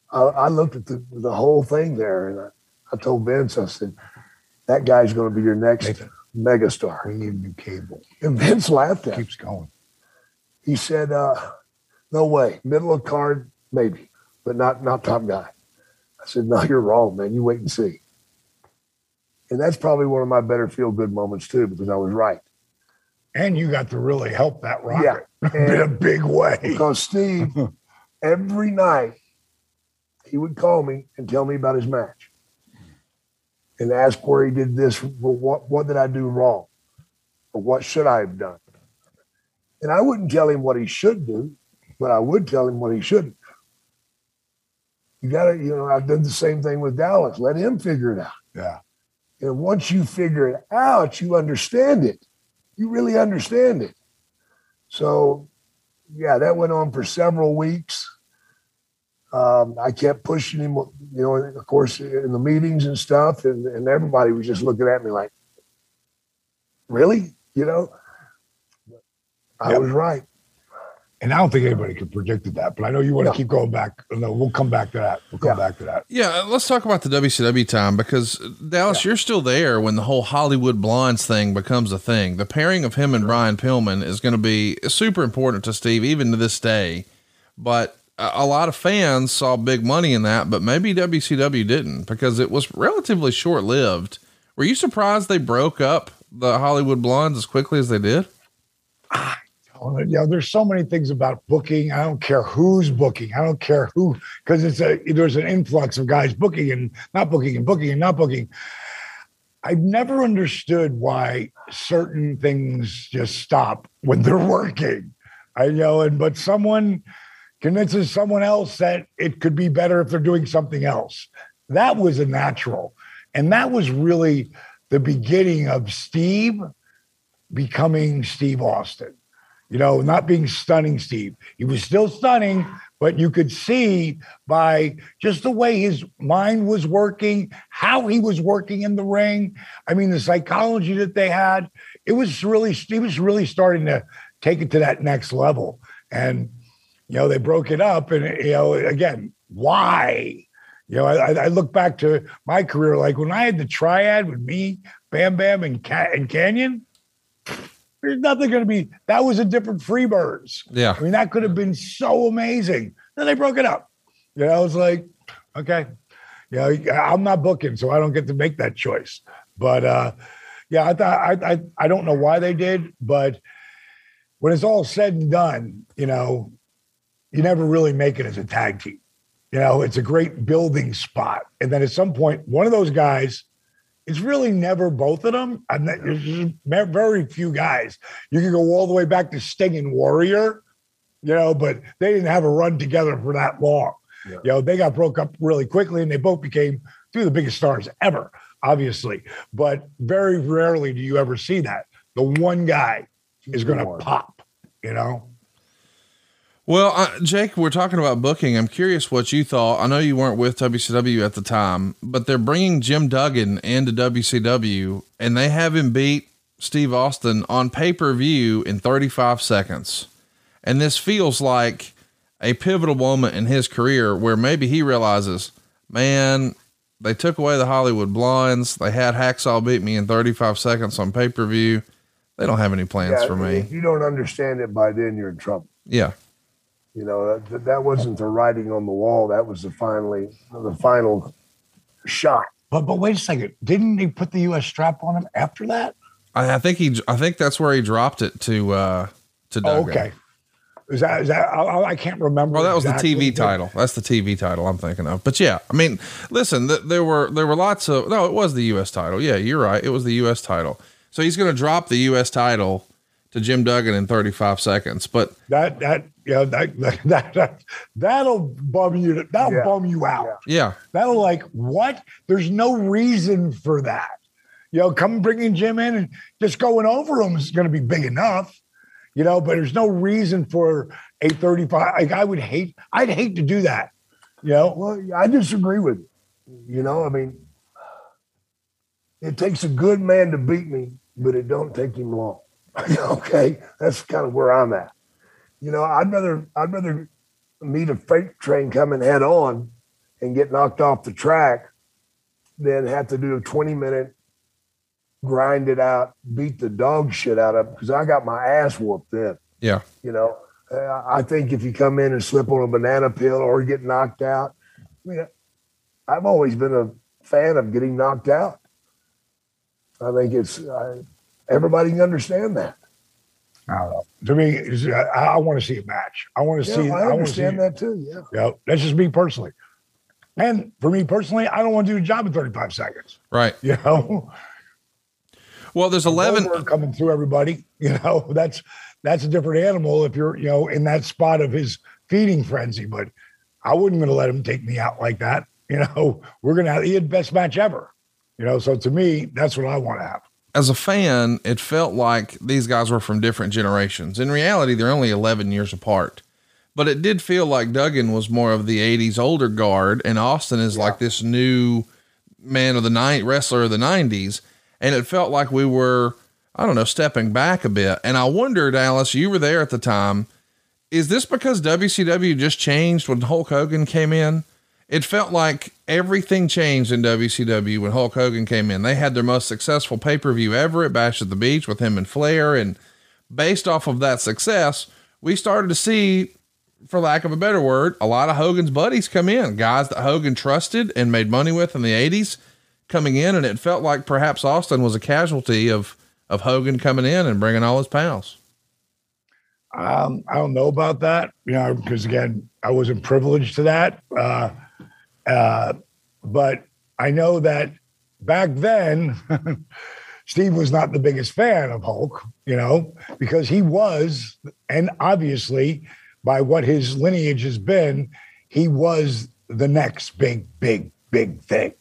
I, I looked at the, the whole thing there, and I, I told Vince, I said, that guy's going to be your next Nathan, megastar. We need a new cable. And Vince laughed at it. Keeps going. He said, uh, no way. Middle of card, maybe, but not not top guy. I said, no, you're wrong, man. You wait and see. And that's probably one of my better feel-good moments, too, because I was right. And you got to really help that rocket yeah. in a big way. Because Steve, every night, he would call me and tell me about his match and ask where he did this, what, what did I do wrong, or what should I have done. And I wouldn't tell him what he should do, but I would tell him what he shouldn't. You got to, you know, I've done the same thing with Dallas. Let him figure it out. Yeah. And once you figure it out, you understand it. You really understand it. So, yeah, that went on for several weeks. Um, I kept pushing him, you know, of course, in the meetings and stuff, and, and everybody was just looking at me like, really? You know? I yep. was right. And I don't think anybody could predicted that, but I know you want to no. keep going back. No, we'll come back to that. We'll come yeah. back to that. Yeah, let's talk about the W C W time, because Dallas, yeah. you're still there when the whole Hollywood Blondes thing becomes a thing. The pairing of him and Brian Pillman is going to be super important to Steve, even to this day. But a, a lot of fans saw big money in that, but maybe W C W didn't, because it was relatively short lived. Were you surprised they broke up the Hollywood Blondes as quickly as they did? Ah. You know, there's so many things about booking. I don't care who's booking. I don't care who, because it's a there's an influx of guys booking and not booking and booking and not booking. I've never understood why certain things just stop when they're working. I you know, and but someone convinces someone else that it could be better if they're doing something else. That was a natural, and that was really the beginning of Steve becoming Steve Austin. You know, not being stunning Steve. He was still stunning, but you could see by just the way his mind was working, how he was working in the ring. I mean, the psychology that they had, it was really, he was really starting to take it to that next level. And, you know, they broke it up. And, you know, again, why? You know, I, I look back to my career, like when I had the triad with me, Bam Bam, and, Ca- and Canyon, there's nothing going to be, that was a different Freebirds. Yeah. I mean, that could have been so amazing. Then they broke it up. You know, it's like, okay, you know, I'm not booking, so I don't get to make that choice. But uh, yeah, I thought, I, I, I don't know why they did, but when it's all said and done, you know, you never really make it as a tag team. You know, it's a great building spot. And then at some point, one of those guys, it's really never both of them. I'm not, there's very few guys. You can go all the way back to Sting and Warrior, you know, but they didn't have a run together for that long. Yeah. You know, they got broke up really quickly, and they both became two of the biggest stars ever, obviously. But very rarely do you ever see that. The one guy is going to pop, you know? Well, uh, Jake, we're talking about booking. I'm curious what you thought. I know you weren't with W C W at the time, but they're bringing Jim Duggan into W C W, and they have him beat Steve Austin on pay-per-view in thirty-five seconds. And this feels like a pivotal moment in his career where maybe he realizes, man, they took away the Hollywood Blondes. They had Hacksaw beat me in thirty-five seconds on pay-per-view. They don't have any plans yeah, for me. If you don't understand it by then, you're in trouble. Yeah. You know, that, that wasn't the writing on the wall. That was the finally the final shot. But but wait a second, didn't he put the U S strap on him after that? I, I think he. I think that's where he dropped it to uh, to Duggan. Oh, okay. Is that is that? I, I can't remember. Well, that was exactly the T V the title. That's the T V title I'm thinking of. But yeah, I mean, listen, th- there were there were lots of. No, it was the U S title. Yeah, you're right. It was the U S title. So he's going to drop the U S title to Jim Duggan in thirty-five seconds. But that that yeah that that, that that'll bum you that'll yeah. bum you out. Yeah, that'll like what? There's no reason for that. You know, come bringing Jim in and just going over him is going to be big enough. You know, but there's no reason for a thirty-five. Like I would hate. I'd hate to do that. You know. Well, I disagree with you. You know, I mean, it takes a good man to beat me, but it don't take him long. Okay, that's kind of where I'm at. You know, I'd rather I'd rather meet a freight train coming head on and get knocked off the track than have to do a twenty minute grind it out, beat the dog shit out of it, because I got my ass whooped then. Yeah. You know, uh, I think if you come in and slip on a banana peel or get knocked out, I mean, I've always been a fan of getting knocked out. I think it's, uh, everybody can understand that. I don't know. To me, it's, I, I want to see a match. I want to Yeah, see. I I understand want to see, that too. Yeah. Yeah, that's just me personally. And for me personally, I don't want to do the job in thirty-five seconds. Right. You know. Well, there's eleven Goldberg coming through everybody. You know, that's that's a different animal if you're, you know, in that spot of his feeding frenzy. But I wouldn't gonna let him take me out like that. You know, we're gonna have he had best match ever. You know, so to me, that's what I want to have. As a fan, it felt like these guys were from different generations. In reality, they're only eleven years apart, but it did feel like Duggan was more of the eighties older guard and Austin is yeah. like this new man of the night wrestler of the nineties. And it felt like we were, I don't know, stepping back a bit. And I wondered, Alice, you were there at the time. Is this because W C W just changed when Hulk Hogan came in? It felt like everything changed in W C W when Hulk Hogan came in. They had their most successful pay-per-view ever at Bash at the Beach with him and Flair. And based off of that success, we started to see, for lack of a better word, a lot of Hogan's buddies come in, guys that Hogan trusted and made money with in the eighties coming in. And it felt like perhaps Austin was a casualty of, of Hogan coming in and bringing all his pals. Um, I don't know about that, you know, because again, I wasn't privileged to that. Uh, uh, but I know that back then, Steve was not the biggest fan of Hulk, you know, because he was, and obviously by what his lineage has been, he was the next big, big, big thing.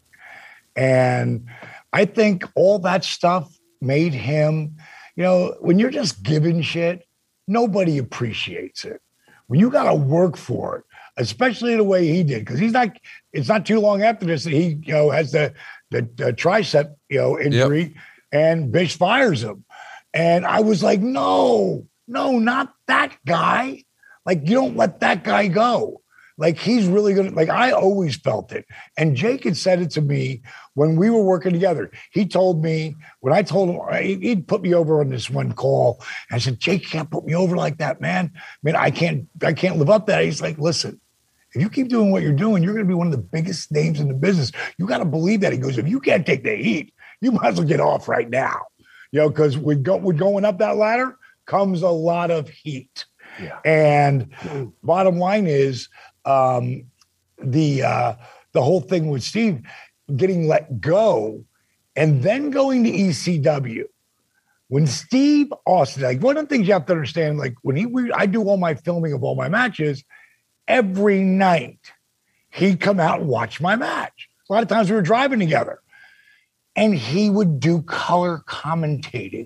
And I think all that stuff made him, you know, when you're just given shit, nobody appreciates it. When you got to work for it, especially the way he did, because he's not, it's not too long after this that he, you know, has the, the, the tricep, you know, injury yep. and Bish fires him. And I was like, no, no, not that guy. Like, you don't let that guy go. Like, he's really going to, like, I always felt it. And Jake had said it to me when we were working together. He told me, when I told him, he'd put me over on this one call. And I said, Jake can't put me over like that, man. I mean, I can't, I can't live up to that. He's like, listen, if you keep doing what you're doing, you're going to be one of the biggest names in the business. You got to believe that. He goes, if you can't take the heat, you might as well get off right now. You know, because with, go, with going up that ladder comes a lot of heat. Yeah. And bottom line is, um, the, uh, the whole thing with Steve getting let go and then going to E C W. When Steve Austin, like one of the things you have to understand, like when he, we, I do all my filming of all my matches, every night he'd come out and watch my match. A lot of times we were driving together and he would do color commentating.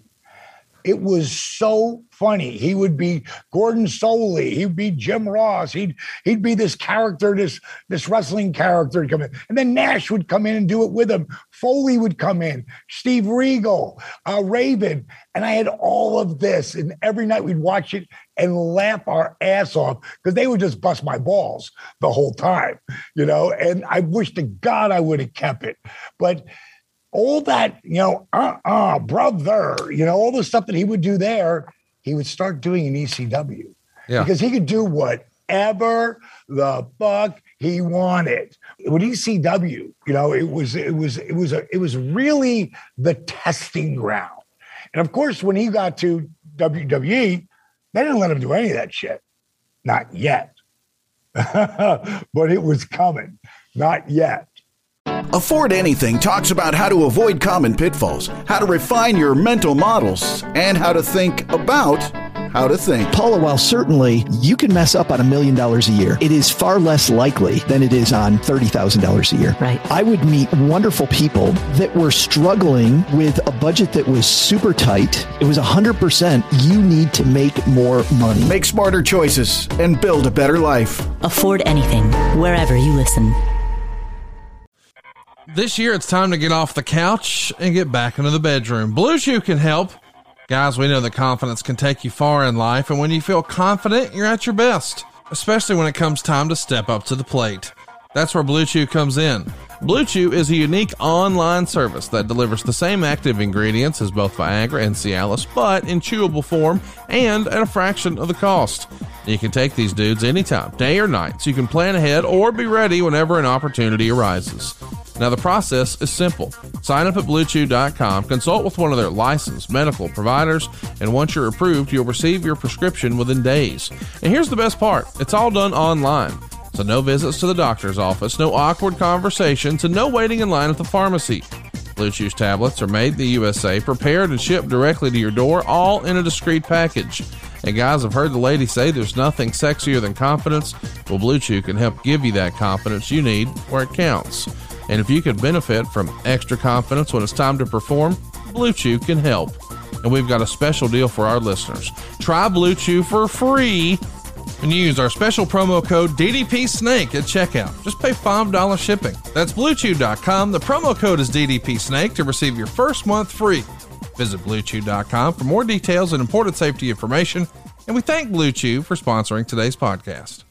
It was so funny. He would be Gordon Soley. He'd be Jim Ross. He'd he'd be this character, this, this wrestling character come in. And then Nash would come in and do it with him. Foley would come in. Steve Regal, uh, Raven. And I had all of this. And every night we'd watch it and laugh our ass off because they would just bust my balls the whole time, you know. And I wish to God I would have kept it. But all that, you know, uh-uh, brother, you know, all the stuff that he would do there, he would start doing in E C W. Yeah. Because he could do whatever the fuck he wanted. With E C W, you know, it was, it was, it was, a, it was really the testing ground. And of course, when he got to W W E, they didn't let him do any of that shit. Not yet. But it was coming. Not yet. Afford Anything talks about how to avoid common pitfalls, how to refine your mental models, and how to think about how to think. Paula, while certainly you can mess up on a million dollars a year, it is far less likely than it is on thirty thousand dollars a year. Right. I would meet wonderful people that were struggling with a budget that was super tight. It was one hundred percent you need to make more money. Make smarter choices and build a better life. Afford Anything, wherever you listen. This year, it's time to get off the couch and get back into the bedroom. Blue Chew can help. Guys, we know that confidence can take you far in life, and when you feel confident, you're at your best, especially when it comes time to step up to the plate. That's where Blue Chew comes in. Blue Chew is a unique online service that delivers the same active ingredients as both Viagra and Cialis, but in chewable form and at a fraction of the cost. You can take these dudes anytime, day or night, so you can plan ahead or be ready whenever an opportunity arises. Now, the process is simple. Sign up at blue chew dot com, consult with one of their licensed medical providers, and once you're approved, you'll receive your prescription within days. And here's the best part. It's all done online. So no visits to the doctor's office, no awkward conversations, and no waiting in line at the pharmacy. Blue Chew's tablets are made in the U S A, prepared and shipped directly to your door, all in a discreet package. And guys, I've heard the lady say there's nothing sexier than confidence. Well, Blue Chew can help give you that confidence you need where it counts. And if you could benefit from extra confidence when it's time to perform, Blue Chew can help. And we've got a special deal for our listeners. Try Blue Chew for free and use our special promo code D D P Snake at checkout. Just pay five dollars shipping. That's blue chew dot com. The promo code is D D P Snake to receive your first month free. Visit blue chew dot com for more details and important safety information. And we thank Blue Chew for sponsoring today's podcast.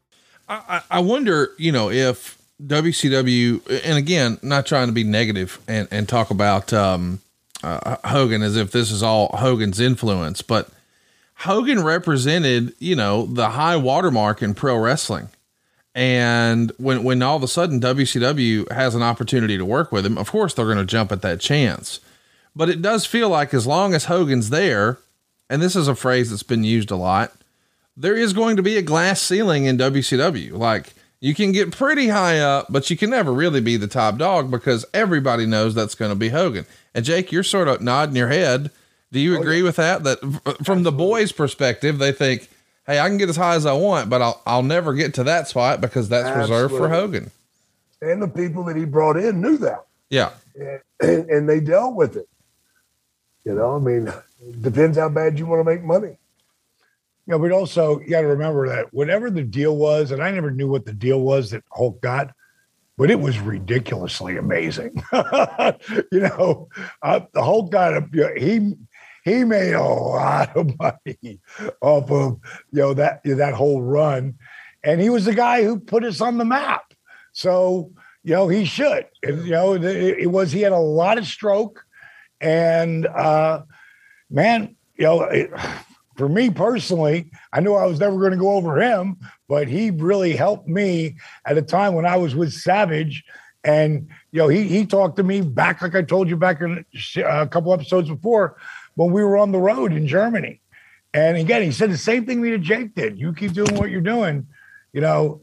I, I wonder, you know, if W C W, and again, not trying to be negative and, and talk about um, uh, Hogan as if this is all Hogan's influence, but Hogan represented, you know, the high watermark in pro wrestling. And when, when all of a sudden W C W has an opportunity to work with him, of course they're going to jump at that chance. But it does feel like as long as Hogan's there, and this is a phrase that's been used a lot, there is going to be a glass ceiling in W C W. Like, you can get pretty high up, but you can never really be the top dog because everybody knows that's going to be Hogan. And Jake, you're sort of nodding your head. Do you agree oh, yeah. with that? That from Absolutely. The boys' perspective, they think, hey, I can get as high as I want, but I'll, I'll never get to that spot because that's Absolutely. Reserved for Hogan. And the people that he brought in knew that. Yeah. And, and they dealt with it. You know, I mean, it depends how bad you want to make money. Yeah, but also you got to remember that whatever the deal was, and I never knew what the deal was that Hulk got, but it was ridiculously amazing. you know, uh, the Hulk got a, you know, he he made a lot of money off of you know that you know, that whole run, and he was the guy who put us on the map. So you know he should. And, you know, it, it was he had a lot of stroke, and uh, man, you know. It, For me personally, I knew I was never going to go over him, but he really helped me at a time when I was with Savage. And, you know, he he talked to me back, like I told you back in a couple episodes before, when we were on the road in Germany. And again, he said the same thing me and Jake did. You keep doing what you're doing, you know,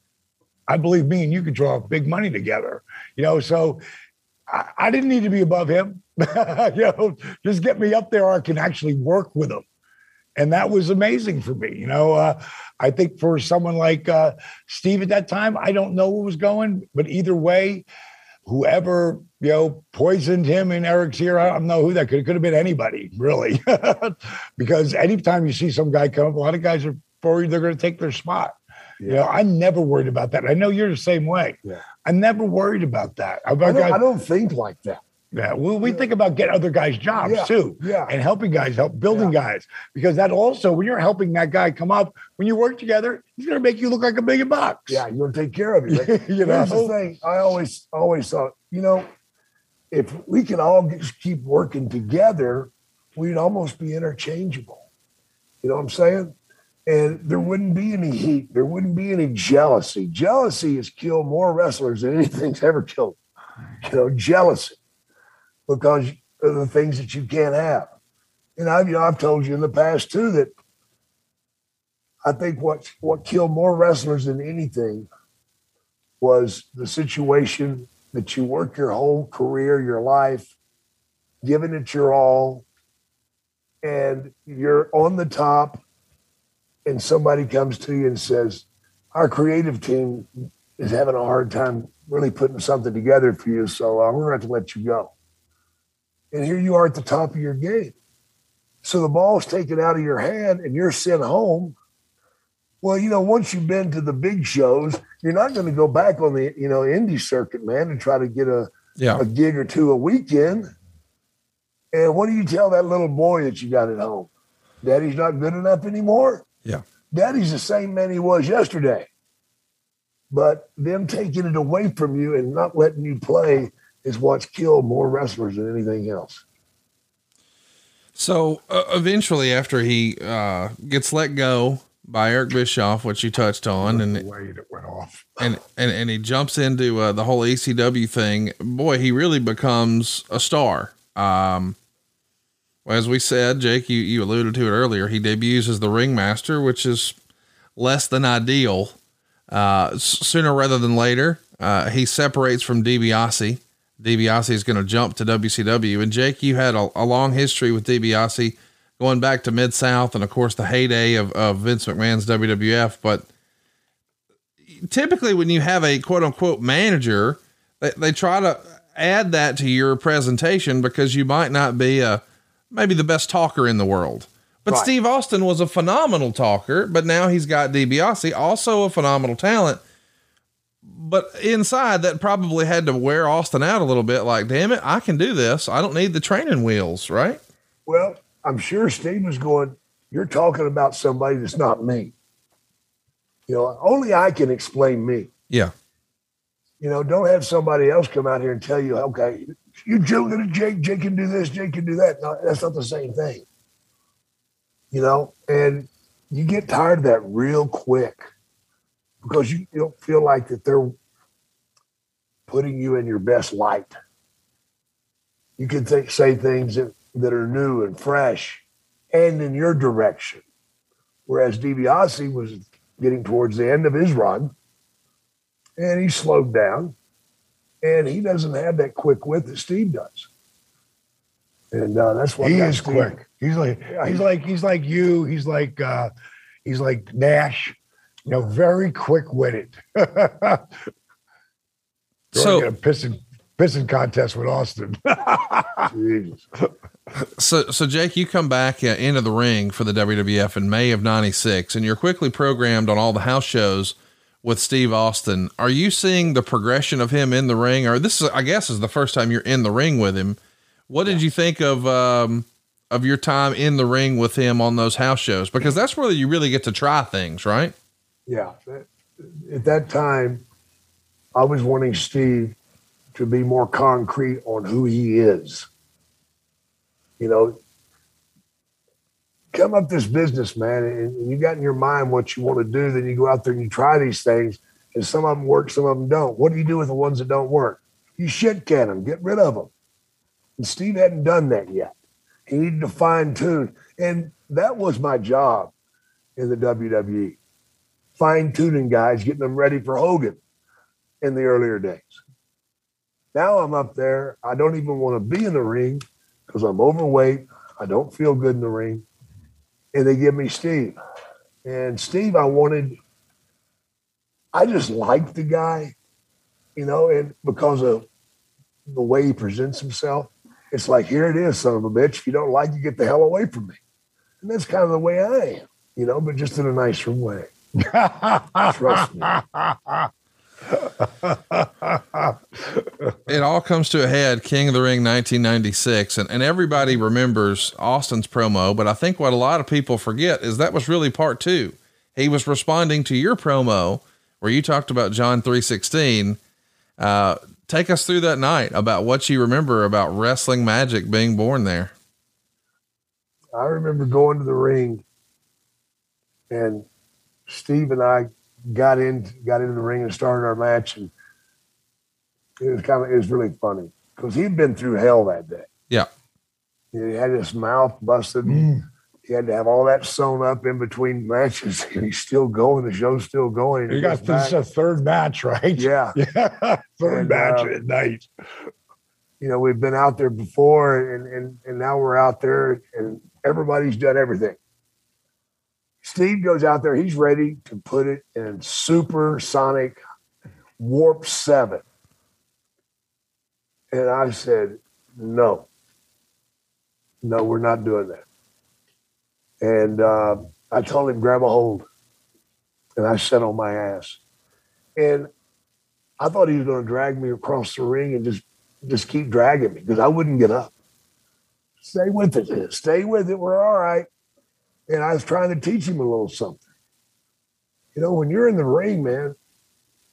I believe me and you could draw big money together. You know, so I, I didn't need to be above him. you know, just get me up there, I can actually work with him. And that was amazing for me. You know, uh, I think for someone like uh, Steve at that time, I don't know what was going, but either way, whoever, you know, poisoned him in Eric's ear, I don't know who that could, it could have been anybody, really. Because anytime you see some guy come up, a lot of guys are worried they're going to take their spot. Yeah. You know, I'm never worried about that. I know you're the same way. Yeah. I'm never worried about that. About I, don't, guys, I don't think like that. Yeah, well, we think about getting other guys jobs yeah, too, yeah. and helping guys, help building yeah. guys, because that also, when you're helping that guy come up, when you work together, he's going to make you look like a million bucks. Yeah, you're going to take care of you. Right? you know, here's the thing. I always, always thought, you know, if we could all just keep working together, we'd almost be interchangeable. You know what I'm saying? And there wouldn't be any heat. There wouldn't be any jealousy. Jealousy has killed more wrestlers than anything's ever killed. You know, jealousy. Because of the things that you can't have. And I've, you know, I've told you in the past too, that I think what, what killed more wrestlers than anything was the situation that you work your whole career, your life, giving it your all, and you're on the top, and somebody comes to you and says, our creative team is having a hard time really putting something together for you, so uh, we're going to have to let you go. And here you are at the top of your game. So the ball's taken out of your hand and you're sent home. Well, you know, once you've been to the big shows, you're not going to go back on the, you know, indie circuit, man, and try to get a, yeah. a gig or two a weekend. And what do you tell that little boy that you got at home? Daddy's not good enough anymore? Yeah. Daddy's the same man he was yesterday. But them taking it away from you and not letting you play is what's killed more wrestlers than anything else. So uh, eventually, after he uh, gets let go by Eric Bischoff, which you touched on, and the way that went off, and and and he jumps into uh, the whole E C W thing. Boy, he really becomes a star. Um, as we said, Jake, you you alluded to it earlier. He debuts as the Ringmaster, which is less than ideal. Uh, sooner rather than later, uh, he separates from DiBiase. DiBiase is going to jump to W C W. And Jake, you had a, a long history with DiBiase going back to Mid-South and of course the heyday of, of Vince McMahon's W W F. But typically when you have a quote unquote manager, they, they try to add that to your presentation because you might not be a, maybe the best talker in the world. But right. Steve Austin was a phenomenal talker, but now he's got DiBiase, also a phenomenal talent. But inside that probably had to wear Austin out a little bit. Like, damn it, I can do this. I don't need the training wheels. Right. Well, I'm sure Steve was going, you're talking about somebody that's not me. You know, only I can explain me. Yeah. You know, don't have somebody else come out here and tell you, okay, you joking at Jake, Jake can do this, Jake can do that. No, that's not the same thing. You know, and you get tired of that real quick. Because you, you don't feel like that they're putting you in your best light. You can think, say things that, that are new and fresh and in your direction. Whereas DiBiase was getting towards the end of his run and he slowed down and he doesn't have that quick wit that Steve does. And uh, that's what he is Steve. quick. He's like, yeah, he's like, he's like you. He's like, uh, he's like Nash. You know, very quick-witted. So get a pissing, pissing contest with Austin. so, so Jake, you come back uh, into the ring for the W W F in May of ninety-six, and you're quickly programmed on all the house shows with Steve Austin. Are you seeing the progression of him in the ring? Or this is, I guess, is the first time you're in the ring with him. What did you think of, um, of your time in the ring with him on those house shows? Because that's where you really get to try things, right? Yeah. At that time, I was wanting Steve to be more concrete on who he is. You know, come up this business, man, and you got in your mind what you want to do, then you go out there and you try these things, and some of them work, some of them don't. What do you do with the ones that don't work? You shit can them, get rid of them. And Steve hadn't done that yet. He needed to fine tune. And that was my job in the W W E. Fine tuning guys, getting them ready for Hogan in the earlier days. Now I'm up there. I don't even want to be in the ring because I'm overweight. I don't feel good in the ring. And they give me Steve. And Steve, I wanted, I just liked the guy, you know, and because of the way he presents himself, it's like, here it is, son of a bitch. If you don't like it, get the hell away from me. And that's kind of the way I am, you know, but just in a nicer way. Trust me. It all comes to a head, King of the Ring nineteen ninety-six, and, and everybody remembers Austin's promo, but I think what a lot of people forget is that was really part two. He was responding to your promo where you talked about John three sixteen. Uh, take us through that night about what you remember about wrestling magic being born there. I remember going to the ring and Steve and I got in, got into the ring and started our match. And it was kind of, it was really funny because he'd been through hell that day. Yeah. You know, he had his mouth busted. Mm. He had to have all that sewn up in between matches. And he's still going. The show's still going. You got this a third match, right? Yeah. Yeah. Third and, match uh, at night. You know, we've been out there before and, and, and now we're out there and everybody's done everything. Steve goes out there. He's ready to put it in supersonic warp seven. And I said, no, no, we're not doing that. And uh, I told him, grab a hold. And I sat on my ass. And I thought he was going to drag me across the ring and just, just keep dragging me because I wouldn't get up. Stay with it. Stay with it. We're all right. And I was trying to teach him a little something. You know, when you're in the ring, man,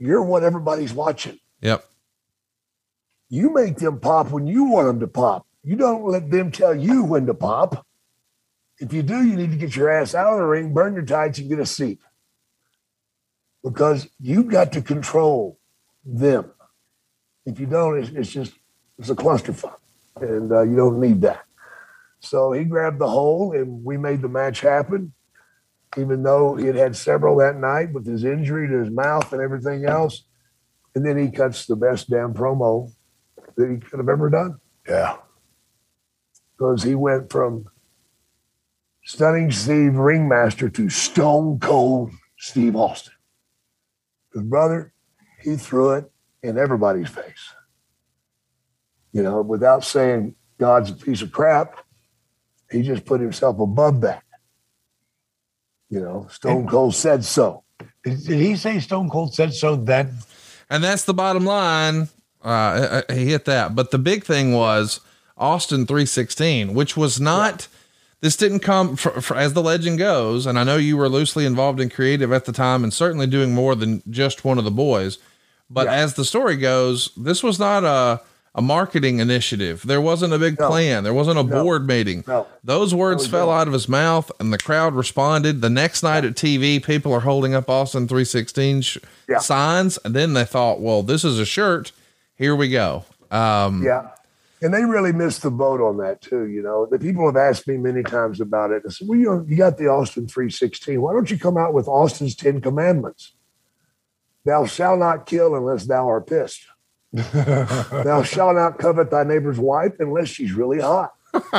you're what everybody's watching. Yep. You make them pop when you want them to pop. You don't let them tell you when to pop. If you do, you need to get your ass out of the ring, burn your tights, and get a seat. Because you've got to control them. If you don't, it's, it's just, it's a clusterfuck. And uh, you don't need that. So he grabbed the hole, and we made the match happen, even though he had had several that night with his injury to his mouth and everything else. And then he cuts the best damn promo that he could have ever done. Yeah. Because he went from Stunning Steve Ringmaster to Stone Cold Steve Austin. His brother, he threw it in everybody's face. You know, without saying God's a piece of crap, he just put himself above that. You know, Stone Cold said so. Did he say Stone Cold said so then? And that's the bottom line. Uh, he hit that. But the big thing was Austin three sixteen, which was not, yeah. This didn't come for, for, as the legend goes. And I know you were loosely involved in creative at the time and certainly doing more than just one of the boys. But yeah. As the story goes, this was not a, a marketing initiative. There wasn't a big no. plan. There wasn't a no. board meeting. No. Those words fell good. out of his mouth and the crowd responded. The next night at T V, people are holding up Austin three sixteen sh- yeah. signs. And then they thought, well, this is a shirt. Here we go. Um, yeah. And they really missed the boat on that too. You know, the people have asked me many times about it. I said, well, you know, you got the Austin three sixteen. Why don't you come out with Austin's ten commandments? Thou shalt not kill unless thou art pissed. Thou shalt not covet thy neighbor's wife unless she's really hot.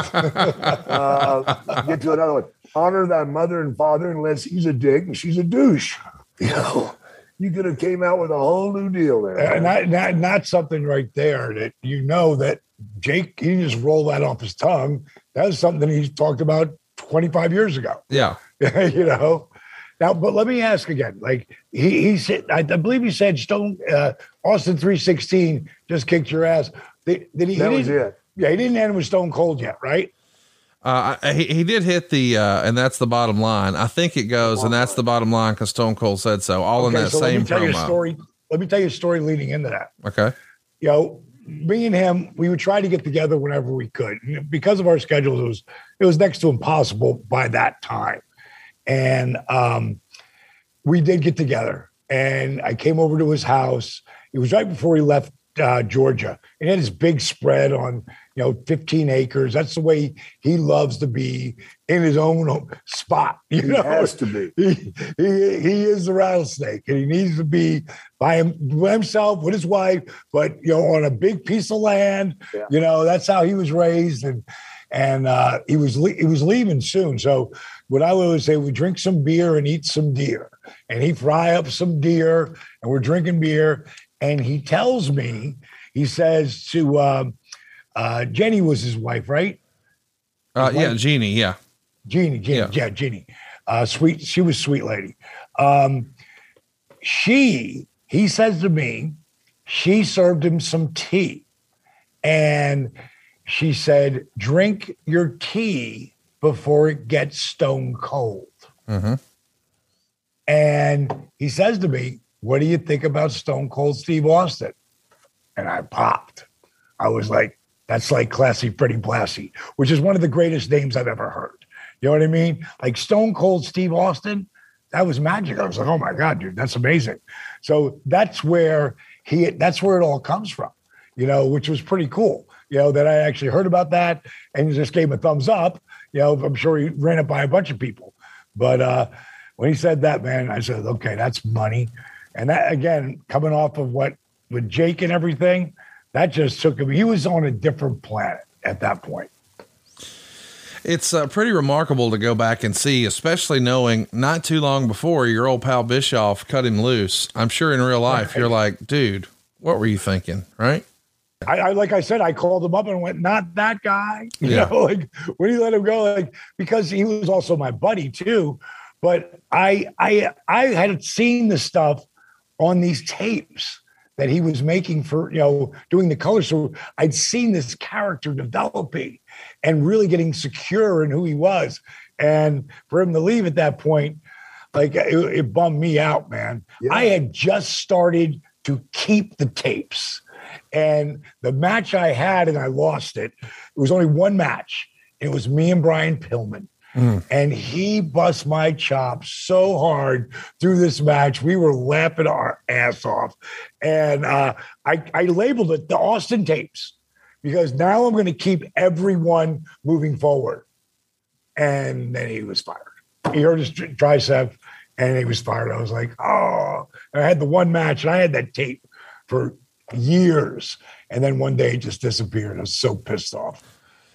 uh, get to another one. Honor thy mother and father unless he's a dick and she's a douche. You know, you could have came out with a whole new deal there. And not, not, not something right there that you know that Jake, he just rolled that off his tongue. That was something he talked about twenty-five years ago. Yeah. You know? Now, but let me ask again. Like he, he said, I, I believe he said Stone uh, Austin three sixteen just kicked your ass. Did, did he? That he was it. Yeah, he didn't end with Stone Cold yet, right? Uh, he, he did hit the, uh, and that's the bottom line. I think it goes, and that's the bottom line because Stone Cold said so. All okay, in that so same let me tell promo. You a story. Let me tell you a story leading into that. Okay. You know, me and him, we would try to get together whenever we could. Because of our schedules, it was it was next to impossible by that time. And um, we did get together, and I came over to his house. It was right before he left uh, Georgia. And he had this big spread on, you know, fifteen acres. That's the way he loves to be in his own spot. You he know, has to be. He, he, he is the rattlesnake, and he needs to be by, him, by himself with his wife, but, you know, on a big piece of land. Yeah. You know, that's how he was raised. And, and uh, he was, le- he was leaving soon. So what I would always say, we drink some beer and eat some deer, and he fry up some deer, and we're drinking beer. And he tells me, he says to, um, Uh, Jenny was his wife, right? Uh, his yeah, wife? Jeannie. Yeah, Jeannie. Jeannie. Yeah, yeah Jeannie. Uh, sweet. She was a sweet lady. Um, she, he says to me, she served him some tea, and she said, "Drink your tea before it gets stone cold." Mm-hmm. And he says to me, "What do you think about Stone Cold Steve Austin?" And I popped. I was like, that's like Classy Pretty Blassie, which is one of the greatest names I've ever heard. You know what I mean? Like Stone Cold Steve Austin, that was magic. I was like, oh my God, dude, that's amazing. So that's where he, that's where it all comes from, you know, which was pretty cool, you know, that I actually heard about that and he just gave him a thumbs up. You know, I'm sure he ran it by a bunch of people. But uh, when he said that, man, I said, okay, that's money. And that, again, coming off of what with Jake and everything, that just took him. He was on a different planet at that point. It's uh, pretty remarkable to go back and see, especially knowing not too long before your old pal Bischoff cut him loose. I'm sure in real life, right. You're like, dude, what were you thinking? Right. I, I, like I said, I called him up and went, not that guy, you yeah. know, like when he let him go, like, because he was also my buddy too. But I, I, I had seen the stuff on these tapes that he was making for, you know, doing the color. So I'd seen this character developing and really getting secure in who he was. And for him to leave at that point, Like it, it bummed me out, man. Yeah. I had just started to keep the tapes, and the match I had, and I lost it. It was only one match. It was me and Brian Pillman. Mm. And he bust my chops so hard through this match. We were laughing our ass off. And uh, I, I labeled it the Austin tapes because now I'm going to keep everyone moving forward. And then he was fired. He hurt his tricep and he was fired. I was like, oh, and I had the one match and I had that tape for years. And then one day it just disappeared. I was so pissed off.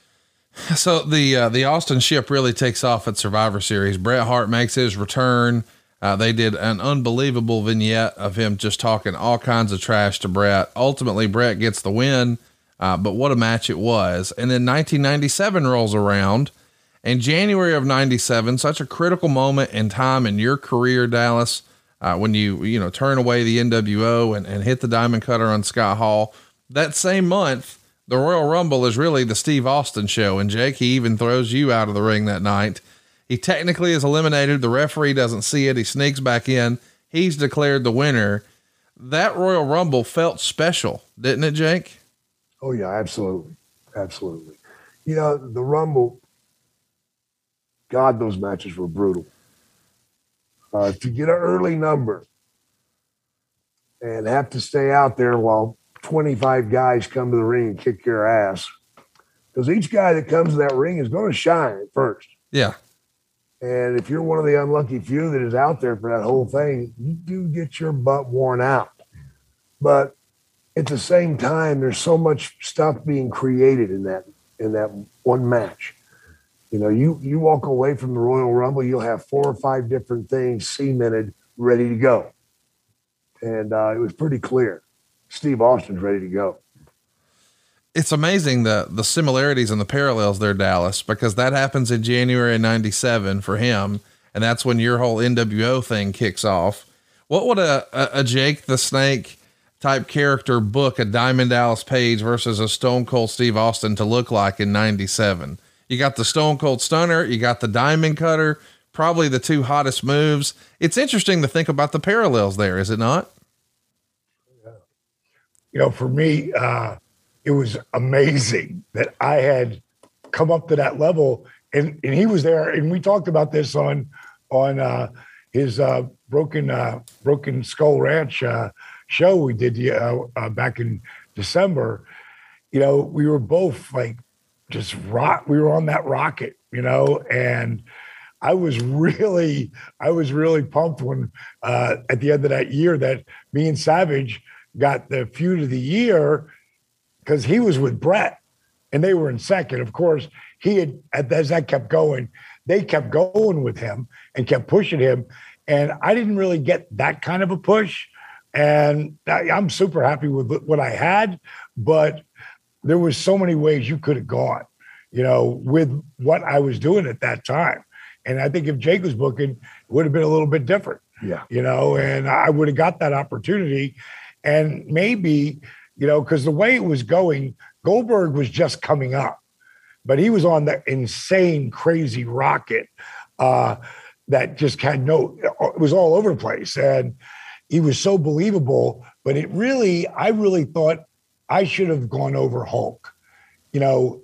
So the uh, the Austin ship really takes off at Survivor Series. Bret Hart makes his return. Uh, they did an unbelievable vignette of him just talking all kinds of trash to Bret. Ultimately, Bret gets the win, uh, but what a match it was. And then nineteen ninety-seven rolls around, and January of ninety-seven, such a critical moment in time in your career, Dallas, uh, when you, you know, turn away the N W O and, and hit the Diamond Cutter on Scott Hall. That same month, the Royal Rumble is really the Steve Austin show. And Jake, he even throws you out of the ring that night. He technically is eliminated. The referee doesn't see it. He sneaks back in. He's declared the winner. That Royal Rumble felt special, didn't it, Jake? Oh yeah, absolutely. Absolutely. You know, the Rumble, God, those matches were brutal. Uh, to get an early number and have to stay out there while twenty-five guys come to the ring and kick your ass, because each guy that comes to that ring is going to shine at first. Yeah. And if you're one of the unlucky few that is out there for that whole thing, you do get your butt worn out. But at the same time, there's so much stuff being created in that in that one match. You know, you you walk away from the Royal Rumble, you'll have four or five different things cemented, ready to go. And uh, it was pretty clear. Steve Austin's ready to go. It's amazing the the similarities and the parallels there, Dallas, because that happens in January of ninety-seven for him. And that's when your whole N W O thing kicks off. What would a, a, a Jake the Snake type character book a Diamond Dallas Page versus a Stone Cold Steve Austin to look like in ninety-seven? You got the Stone Cold Stunner, you got the Diamond Cutter, probably the two hottest moves. It's interesting to think about the parallels there, is it not? You know, for me, uh, it was amazing that I had come up to that level, and, and he was there. And we talked about this on on uh, his uh, broken uh, broken Skull Ranch uh, show we did uh, uh, back in December. You know, we were both like just rock. We were on that rocket, you know, and I was really, I was really pumped when uh, at the end of that year that me and Savage got the feud of the year, because he was with Bret and they were in second. Of course, he had, as that kept going, they kept going with him and kept pushing him. And I didn't really get that kind of a push. And I, I'm super happy with what I had, but there was so many ways you could have gone, you know, with what I was doing at that time. And I think if Jake was booking, it would have been a little bit different, yeah, you know, and I would have got that opportunity. And maybe, you know, because the way it was going, Goldberg was just coming up, but he was on the insane, crazy rocket uh, that just had no, it was all over the place. And he was so believable, but it really, I really thought I should have gone over Hulk, you know,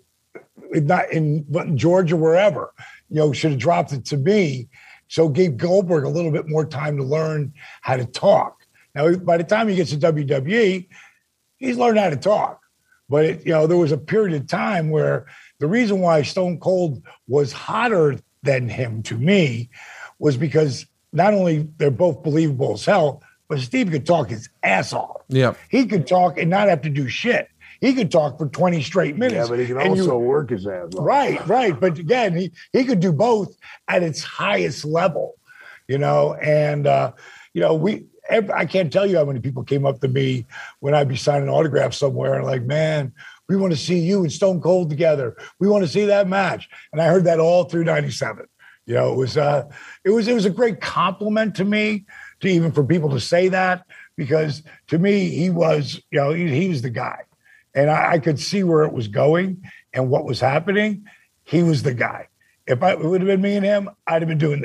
not in, but in Georgia, wherever, you know, should have dropped it to me. So gave Goldberg a little bit more time to learn how to talk. Now, by the time he gets to W W E, he's learned how to talk. But, it, you know, there was a period of time where the reason why Stone Cold was hotter than him to me was because not only they're both believable as hell, but Steve could talk his ass off. Yeah. He could talk and not have to do shit. He could talk for twenty straight minutes. Yeah, but he can also you, work his ass off. Right, right. But again, he, he could do both at its highest level, you know, and, uh, you know, we, I can't tell you how many people came up to me when I'd be signing autographs somewhere and like, man, we want to see you and Stone Cold together. We want to see that match. And I heard that all through ninety-seven. You know, it was, uh, it was, it was a great compliment to me to even for people to say that, because to me, he was, you know, he, he was the guy, and I, I could see where it was going and what was happening. He was the guy. If I, it would have been me and him, I'd have been doing the job.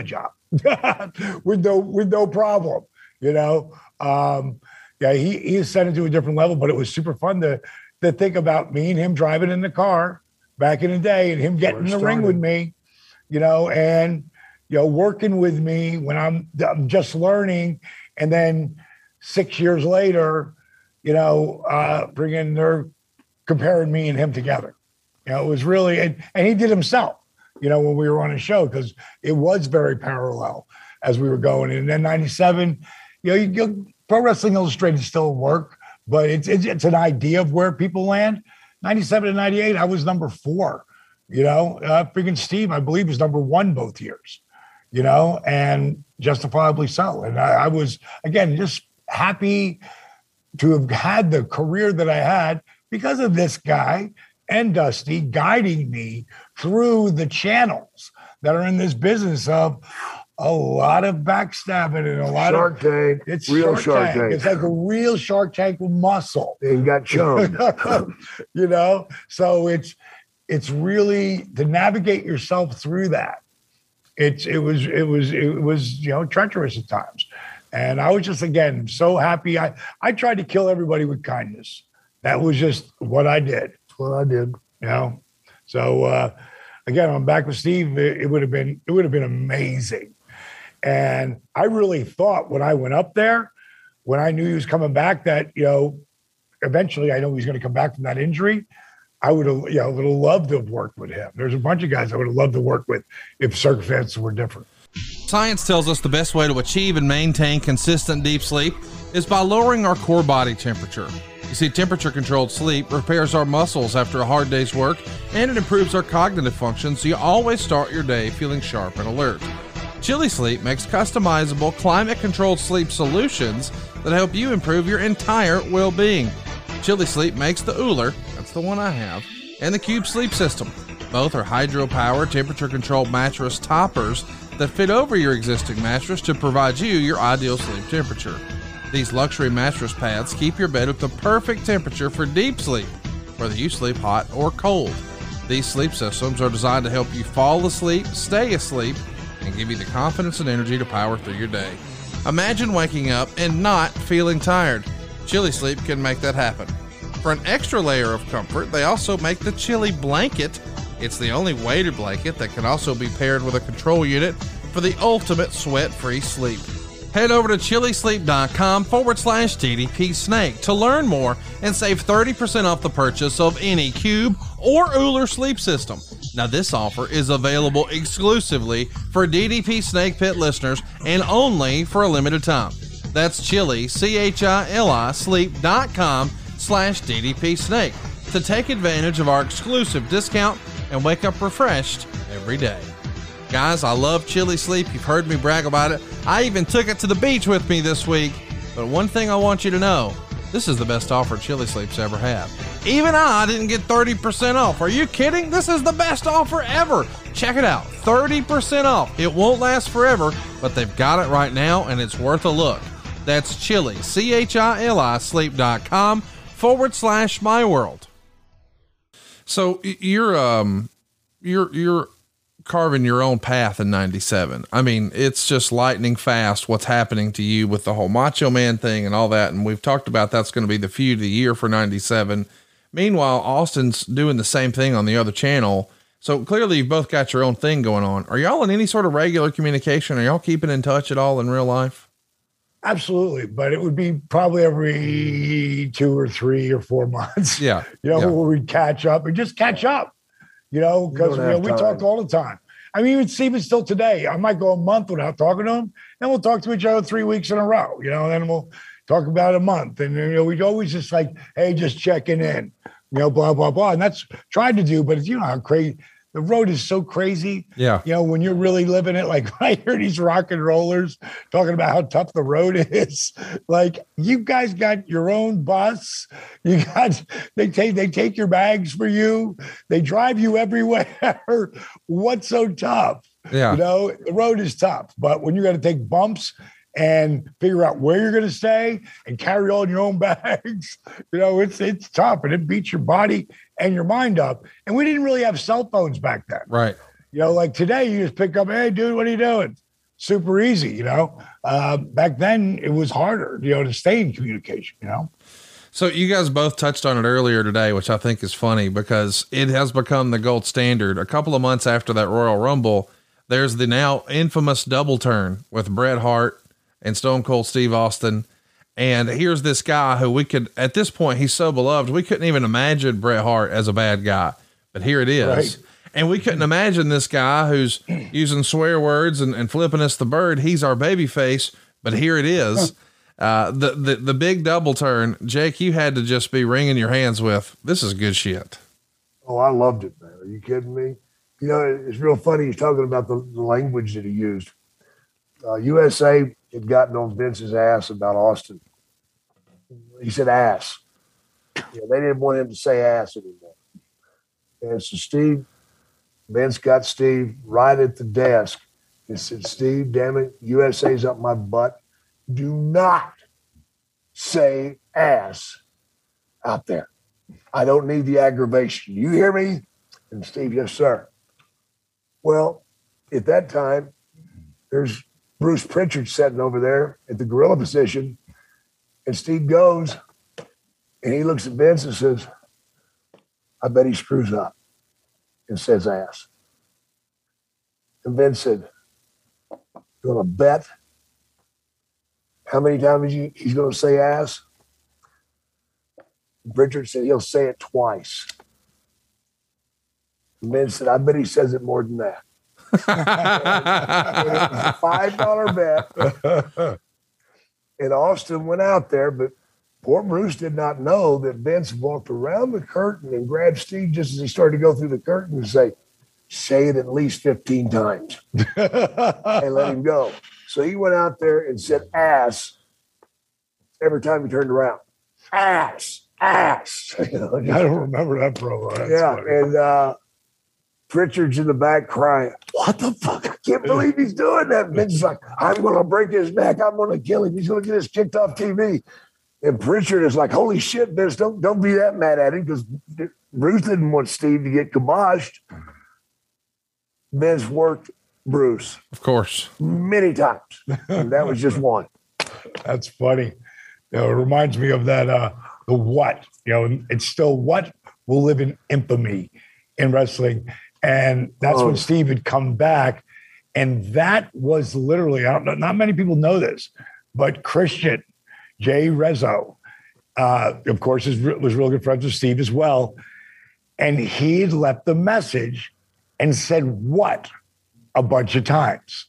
with no with no problem, you know. Um, yeah, he he ascended to a different level, but it was super fun to to think about me and him driving in the car back in the day, and him getting in the ring with me, you know, and you know, working with me when I'm I'm just learning, and then six years later, you know, uh, bringing they're comparing me and him together. You know, it was really, and, and he did himself, you know, when we were on a show, because it was very parallel as we were going. And then ninety-seven, you know, you, you, Pro Wrestling Illustrated still work, but it's, it's it's an idea of where people land. ninety-seven and ninety-eight, I was number four, you know, uh, freaking Steve, I believe, was number one both years, you know, and justifiably so. And I, I was, again, just happy to have had the career that I had because of this guy and Dusty guiding me through the channels that are in this business of a lot of backstabbing and a lot Shark of Tank. It's real Shark, Shark Tank. Tank. It's like a real Shark Tank with muscle. And got chummed. You know, so it's it's really to navigate yourself through that. It's it was it was it was you know treacherous at times, and I was just again so happy. I I tried to kill everybody with kindness. That was just what I did. That's what I did. You know, so uh, again, I'm back with Steve. It, it would have been it would have been amazing, and I really thought when I went up there, when I knew he was coming back, that you know, eventually I know he's going to come back from that injury. I would have, you know, would have loved to have worked with him. There's a bunch of guys I would have loved to work with if circumstances were different. Science tells us the best way to achieve and maintain consistent deep sleep is by lowering our core body temperature. You see, temperature-controlled sleep repairs our muscles after a hard day's work, and it improves our cognitive function, so you always start your day feeling sharp and alert. Chili Sleep makes customizable, climate-controlled sleep solutions that help you improve your entire well-being. Chili Sleep makes the Ooler, that's the one I have, and the Cube Sleep System. Both are hydro-powered, temperature-controlled mattress toppers that fit over your existing mattress to provide you your ideal sleep temperature. These luxury mattress pads keep your bed at the perfect temperature for deep sleep, whether you sleep hot or cold. These sleep systems are designed to help you fall asleep, stay asleep, and give you the confidence and energy to power through your day. Imagine waking up and not feeling tired. Chili Sleep can make that happen. For an extra layer of comfort, they also make the Chili Blanket. It's the only weighted blanket that can also be paired with a control unit for the ultimate sweat-free sleep. Head over to chilisleep.com forward slash DDP Snake to learn more and save thirty percent off the purchase of any Cube or Ooler sleep system. Now, this offer is available exclusively for D D P Snake Pit listeners and only for a limited time. That's chili, C H I L I, sleep.com slash DDP Snake to take advantage of our exclusive discount and wake up refreshed every day. Guys, I love Chili Sleep. You've heard me brag about it. I even took it to the beach with me this week. But one thing I want you to know, this is the best offer Chili Sleep's ever had. Even I didn't get thirty percent off. Are you kidding? This is the best offer ever. Check it out. thirty percent off. It won't last forever, but they've got it right now, and it's worth a look. That's chili, C H I L I, sleep.com forward slash my world. So you're, um, you're, you're, carving your own path in ninety-seven. I mean, it's just lightning fast what's happening to you with the whole Macho Man thing and all that. And we've talked about that's going to be the feud of the year for ninety-seven. Meanwhile, Austin's doing the same thing on the other channel. So clearly you've both got your own thing going on. Are y'all in any sort of regular communication? Are y'all keeping in touch at all in real life? Absolutely. But it would be probably every two or three or four months. Yeah. You know, yeah. where we'd catch up and just catch up. You know, because you know, we talk all the time. I mean, even Steven still today, I might go a month without talking to him. Then we'll talk to each other three weeks in a row, you know, and then we'll talk about a month. And, you know, we always just like, hey, just checking in, you know, blah, blah, blah. And that's tried to do, but it's, you know, how crazy. The road is so crazy. Yeah. You know, when you're really living it, like I hear these rock and rollers talking about how tough the road is. Like, you guys got your own bus. You got, they take, they take your bags for you. They drive you everywhere. What's so tough? Yeah. You know, the road is tough, but when you got to take bumps and figure out where you're going to stay and carry all your own bags, you know, it's, it's tough, and it beats your body and your mind up. And we didn't really have cell phones back then. Right. You know, like today you just pick up, hey dude, what are you doing? super easy, you know. Uh, back then, it was harder, you know, to stay in communication, you know. So you guys both touched on it earlier today, which I think is funny because it has become the gold standard. A couple of months after that Royal Rumble, there's the now infamous double turn with Bret Hart and Stone Cold Steve Austin. And here's this guy who we could, at this point, he's so beloved. We couldn't even imagine Bret Hart as a bad guy, but here it is. Right. And we couldn't imagine this guy who's using swear words and, and flipping us the bird. He's our baby face, but here it is. Uh, the, the, the big double turn, Jake, you had to just be wringing your hands with, this is good shit. Oh, I loved it, man. Are you kidding me? You know, it's real funny. He's talking about the, the language that he used. Uh, U S A had gotten on Vince's ass about Austin. He said ass. Yeah, they didn't want him to say ass anymore. And so Steve, Vince got Steve right at the desk and said, Steve, damn it, U S A's up my butt. Do not say ass out there. I don't need the aggravation. You hear me? And Steve, yes, sir. Well, at that time, there's Bruce Pritchard sitting over there at the gorilla position. And Steve goes and he looks at Vince and says, I bet he screws up and says ass. And Vince said, you want to bet how many times you, he's going to say ass? Pritchard said he'll say it twice. And Vince said, I bet he says it more than that. And it was a five dollar bet. And Austin went out there, but poor Bruce did not know that Vince walked around the curtain and grabbed Steve just as he started to go through the curtain and say, say it at least fifteen times and let him go. So he went out there and said ass every time he turned around. Ass, ass. You know, I don't remember that promo. That's yeah, funny. and uh, Pritchard's in the back crying, what the fuck? I can't believe he's doing that. Vince's like, I'm going to break his neck. I'm going to kill him. He's going to get us kicked off T V. And Pritchard is like, holy shit, Vince, don't, don't be that mad at him because Bruce didn't want Steve to get kiboshed. Vince worked Bruce. Of course. Many times. And that was just one. That's funny. You know, it reminds me of that, uh, the what, you know, it's still what will live in infamy in wrestling. And that's oh. when Steve had come back. And that was literally, I don't know, not many people know this, but Christian, Jay Rezzo, uh, of course, is, was real good friends with Steve as well. And he had left the message and said what a bunch of times.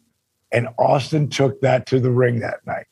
And Austin took that to the ring that night.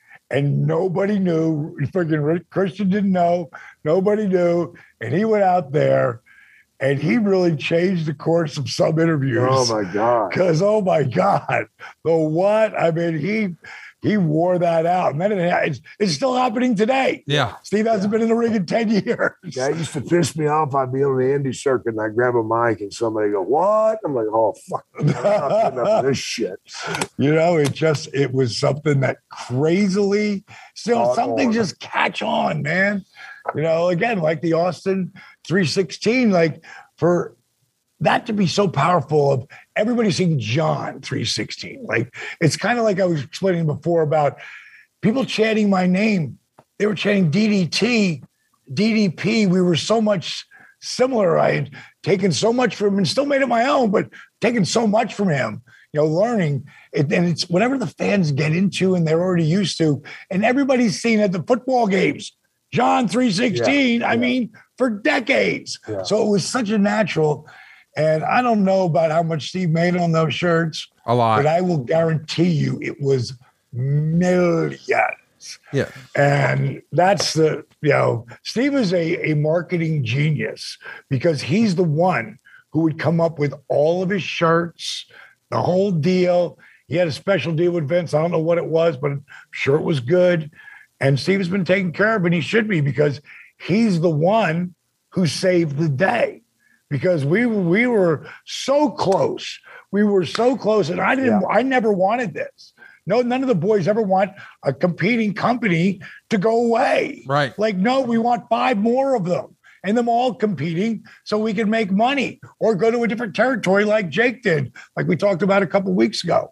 And nobody knew. Freaking Christian didn't know. Nobody knew. And he went out there and he really changed the course of some interviews. Oh, my God. Because, oh, my God. The what? I mean, he he wore that out. And then it, it's, it's still happening today. Yeah. Steve hasn't yeah. been in the ring in ten years. Yeah, it used to piss me off. I'd be on the indie circuit and I'd grab a mic and somebody go, what? I'm like, oh, fuck. I'm not putting up with this shit. You know, it just, it was something that crazily, still oh, something oh. just catch on, man. You know, again, like the Austin three sixteen, like for that to be so powerful of everybody seeing John three sixteen. Like, it's kind of like I was explaining before about people chanting my name. They were chanting D D T, D D P. We were so much similar. I had taken so much from him and still made it my own, but taken so much from him, you know, learning it. And it's whatever the fans get into and they're already used to. And everybody's seen at the football games, John three sixteen, yeah, I yeah. mean, for decades. Yeah. So it was such a natural. And I don't know about how much Steve made on those shirts. A lot. But I will guarantee you it was millions. Yeah. And that's the, you know, Steve is a, a marketing genius because he's the one who would come up with all of his shirts, the whole deal. He had a special deal with Vince. I don't know what it was, but I'm sure it was good. And Steve has been taken care of, and he should be because he's the one who saved the day. Because we we were so close. We were so close, and I didn't. Yeah. I never wanted this. No, none of the boys ever want a competing company to go away. Right. Like, no, we want five more of them and them all competing so we can make money or go to a different territory like Jake did, like we talked about a couple of weeks ago.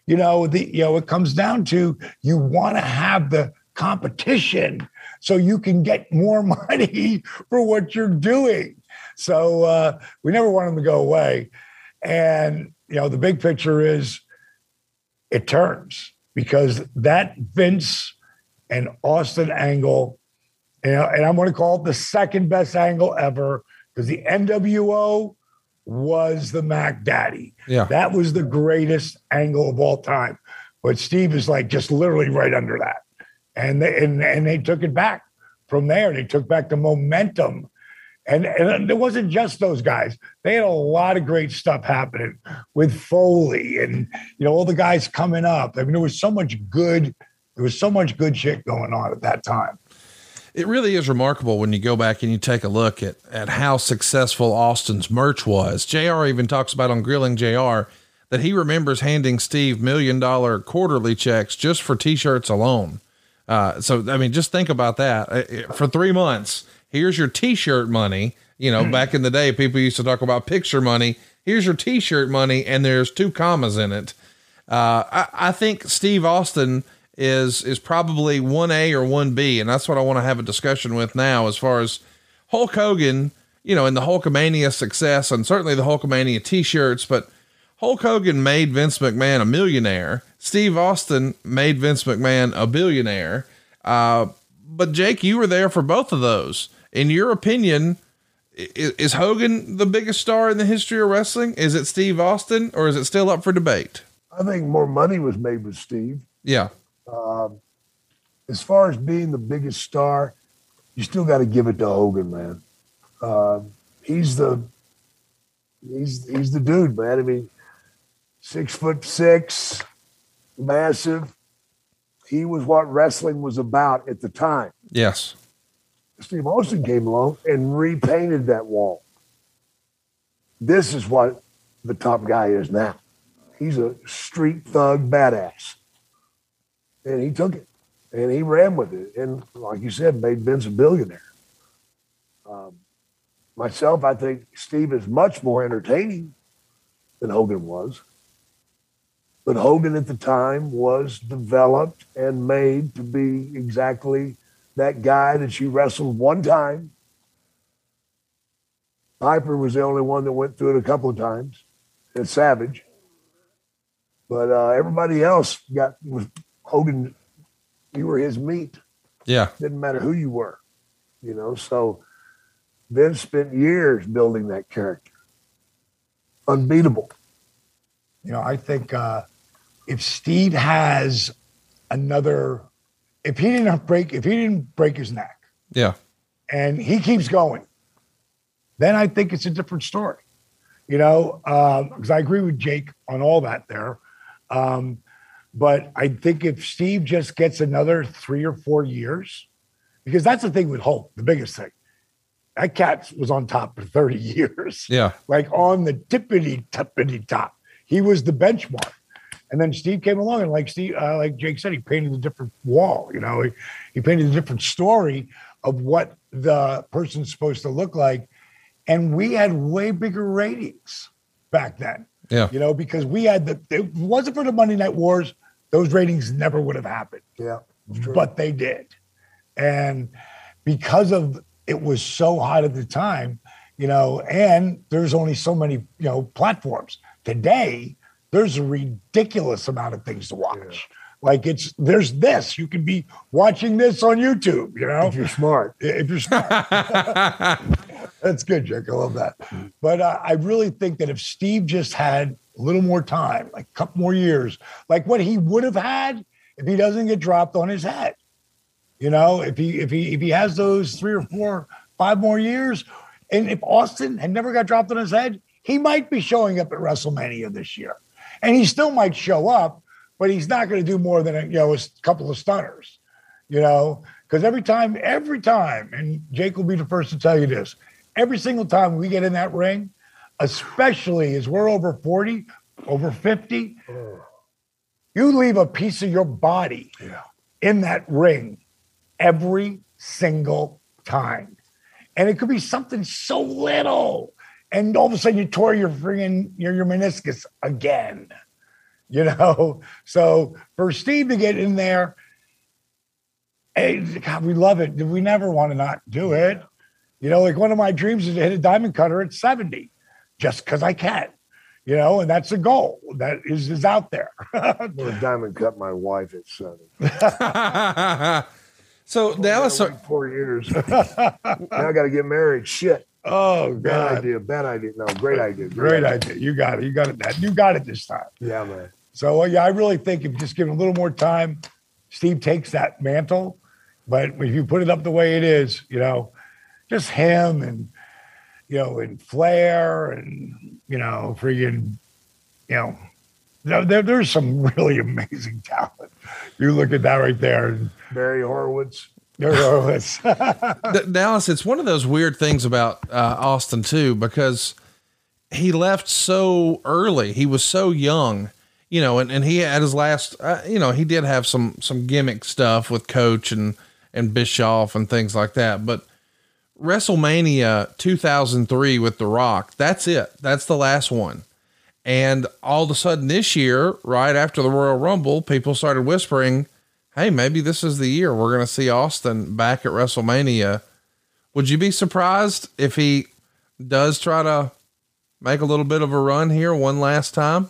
you know, the you know, it comes down to you want to have the competition so you can get more money for what you're doing. So uh, we never want them to go away. And, you know, the big picture is it turns because that Vince and Austin angle, you know, and I'm going to call it the second best angle ever because the N W O was the Mac Daddy. Yeah. That was the greatest angle of all time. But Steve is like just literally right under that. And they, and, and they took it back from there. They took back the momentum. And, and it wasn't just those guys. They had a lot of great stuff happening with Foley and, you know, all the guys coming up. I mean, there was so much good, there was so much good shit going on at that time. It really is remarkable when you go back and you take a look at, at how successful Austin's merch was. J R even talks about on Grilling J R that he remembers handing Steve million dollar quarterly checks just for t-shirts alone. Uh, so, I mean, just think about that. For three months, here's your t-shirt money. You know, back in the day, people used to talk about picture money. Here's your t-shirt money. And there's two commas in it. Uh, I, I think Steve Austin is, is probably one A or one B. And that's what I want to have a discussion with now, as far as Hulk Hogan, you know, and the Hulkamania success, and certainly the Hulkamania t-shirts, but Hulk Hogan made Vince McMahon a millionaire. Steve Austin made Vince McMahon a billionaire. Uh, but Jake, you were there for both of those. In your opinion, is, is Hogan the biggest star in the history of wrestling? Is it Steve Austin, or is it still up for debate? I think more money was made with Steve. Yeah. Um, as far as being the biggest star, you still got to give it to Hogan, man. Uh, he's the, he's, he's the dude, man. I mean, six foot six, massive. He was what wrestling was about at the time. Yes. Steve Austin came along and repainted that wall. This is what the top guy is now. He's a street thug badass. And he took it and he ran with it. And like you said, made Vince a billionaire. Um, myself, I think Steve is much more entertaining than Hogan was. But Hogan at the time was developed and made to be exactly that guy that you wrestled one time. Piper was the only one that went through it a couple of times. And Savage. But uh, everybody else got was Hogan. You were his meat. Yeah. Didn't matter who you were, you know. So Vince spent years building that character. Unbeatable. You know, I think uh, if Steve has another, if he didn't break, if he didn't break his neck, yeah, and he keeps going, then I think it's a different story. You know, because um, I agree with Jake on all that there. Um, but I think if Steve just gets another three or four years, because that's the thing with Hulk, the biggest thing. That cat was on top for thirty years. Yeah. Like on the tippity tippity top. He was the benchmark. And then Steve came along and like Steve, uh, like Jake said, he painted a different wall. You know, he, he painted a different story of what the person's supposed to look like. And we had way bigger ratings back then. Yeah. You know, because we had the, if it wasn't for the Monday Night Wars, those ratings never would have happened. Yeah. But they did. And because of it was so hot at the time, you know, and there's only so many, you know, platforms. Today, there's a ridiculous amount of things to watch. Yeah. Like it's, there's this, you can be watching this on YouTube, you know? If you're smart. If you're smart. That's good, Jake. I love that. But uh, I really think that if Steve just had a little more time, like a couple more years, like what he would have had if he doesn't get dropped on his head, you know, if he, if he, if he has those three or four, five more years, and if Austin had never got dropped on his head, he might be showing up at WrestleMania this year. And he still might show up, but he's not going to do more than a, you know, a couple of stunners, you know, because every time, every time, and Jake will be the first to tell you this, every single time we get in that ring, especially as we're over forty, over fifty, you leave a piece of your body yeah. in that ring every single time. And it could be something so little. And all of a sudden you tore your friggin' your, your meniscus again. you know? So for Steve to get in there, hey, God, we love it. We never want to not do it. You know, like one of my dreams is to hit a diamond cutter at seventy, just because I can, you know, and that's a goal that is, is out there. I'm going to diamond cut my wife at seventy. So Dallas, so, four years. Now I got to get married. Shit. Oh, bad God. idea. Bad idea. No, great idea. Great, great idea. idea. You got it. You got it. You got it this time. Yeah, man. So, well, yeah, I really think if you just give him a little more time, Steve takes that mantle. But if you put it up the way it is, you know, just him and, you know, and Flair and, you know, friggin', you know, there, there's some really amazing talent. You look at that right there. And, Barry Horowitz. Barry Horowitz. Dallas, it's one of those weird things about uh, Austin, too, because he left so early. He was so young, you know, and, and he had his last, uh, you know, he did have some some gimmick stuff with Coach and, and Bischoff and things like that. But WrestleMania two thousand three with The Rock, that's it. That's the last one. And all of a sudden this year, right after the Royal Rumble, people started whispering, hey, maybe this is the year we're going to see Austin back at WrestleMania. Would you be surprised if he does try to make a little bit of a run here one last time?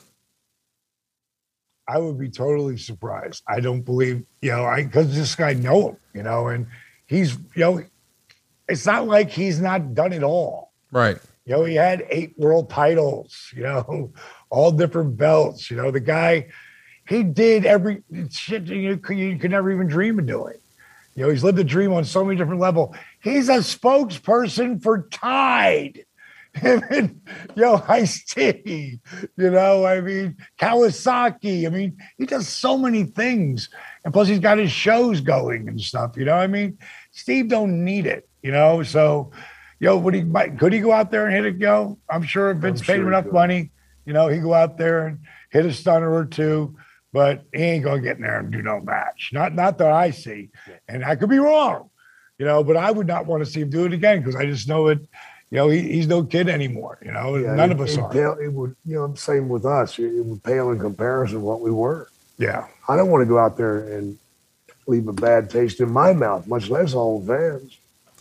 I would be totally surprised. I don't believe, you know, I, cause this guy know him, you know, and he's, you know, it's not like he's not done it all. Right. You know, he had eight world titles, you know, all different belts. You know, the guy, he did every shit you could, you could never even dream of doing. You know, he's lived a dream on so many different levels. He's a spokesperson for Tide. Him and, you know, Ice-T, you know, I mean, Kawasaki. I mean, he does so many things. And plus he's got his shows going and stuff, you know what I mean? Steve don't need it, you know? So, you know, would he, could he go out there and hit it go? I'm sure if Vince paid him enough money, you know, he'd go out there and hit a stunner or two, but he ain't going to get in there and do no match. Not, not that I see. And I could be wrong, you know, but I would not want to see him do it again because I just know it. You know, he, he's no kid anymore. You know, yeah, none it, of us it are. Pale, it would, you know, same with us. It, it would pale in comparison to what we were. Yeah. I don't want to go out there and leave a bad taste in my mouth, much less all the fans.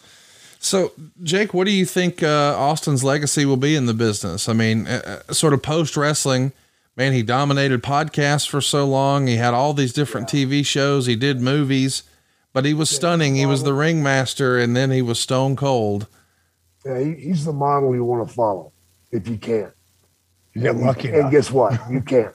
So, Jake, what do you think uh, Austin's legacy will be in the business? I mean, uh, sort of post wrestling, man, he dominated podcasts for so long. He had all these different yeah. T V shows. He did movies, but he was yeah, stunning. He was the ringmaster, and then he was stone cold. Yeah, he, he's the model you want to follow if you can. You get lucky and, enough. And guess what? You can't.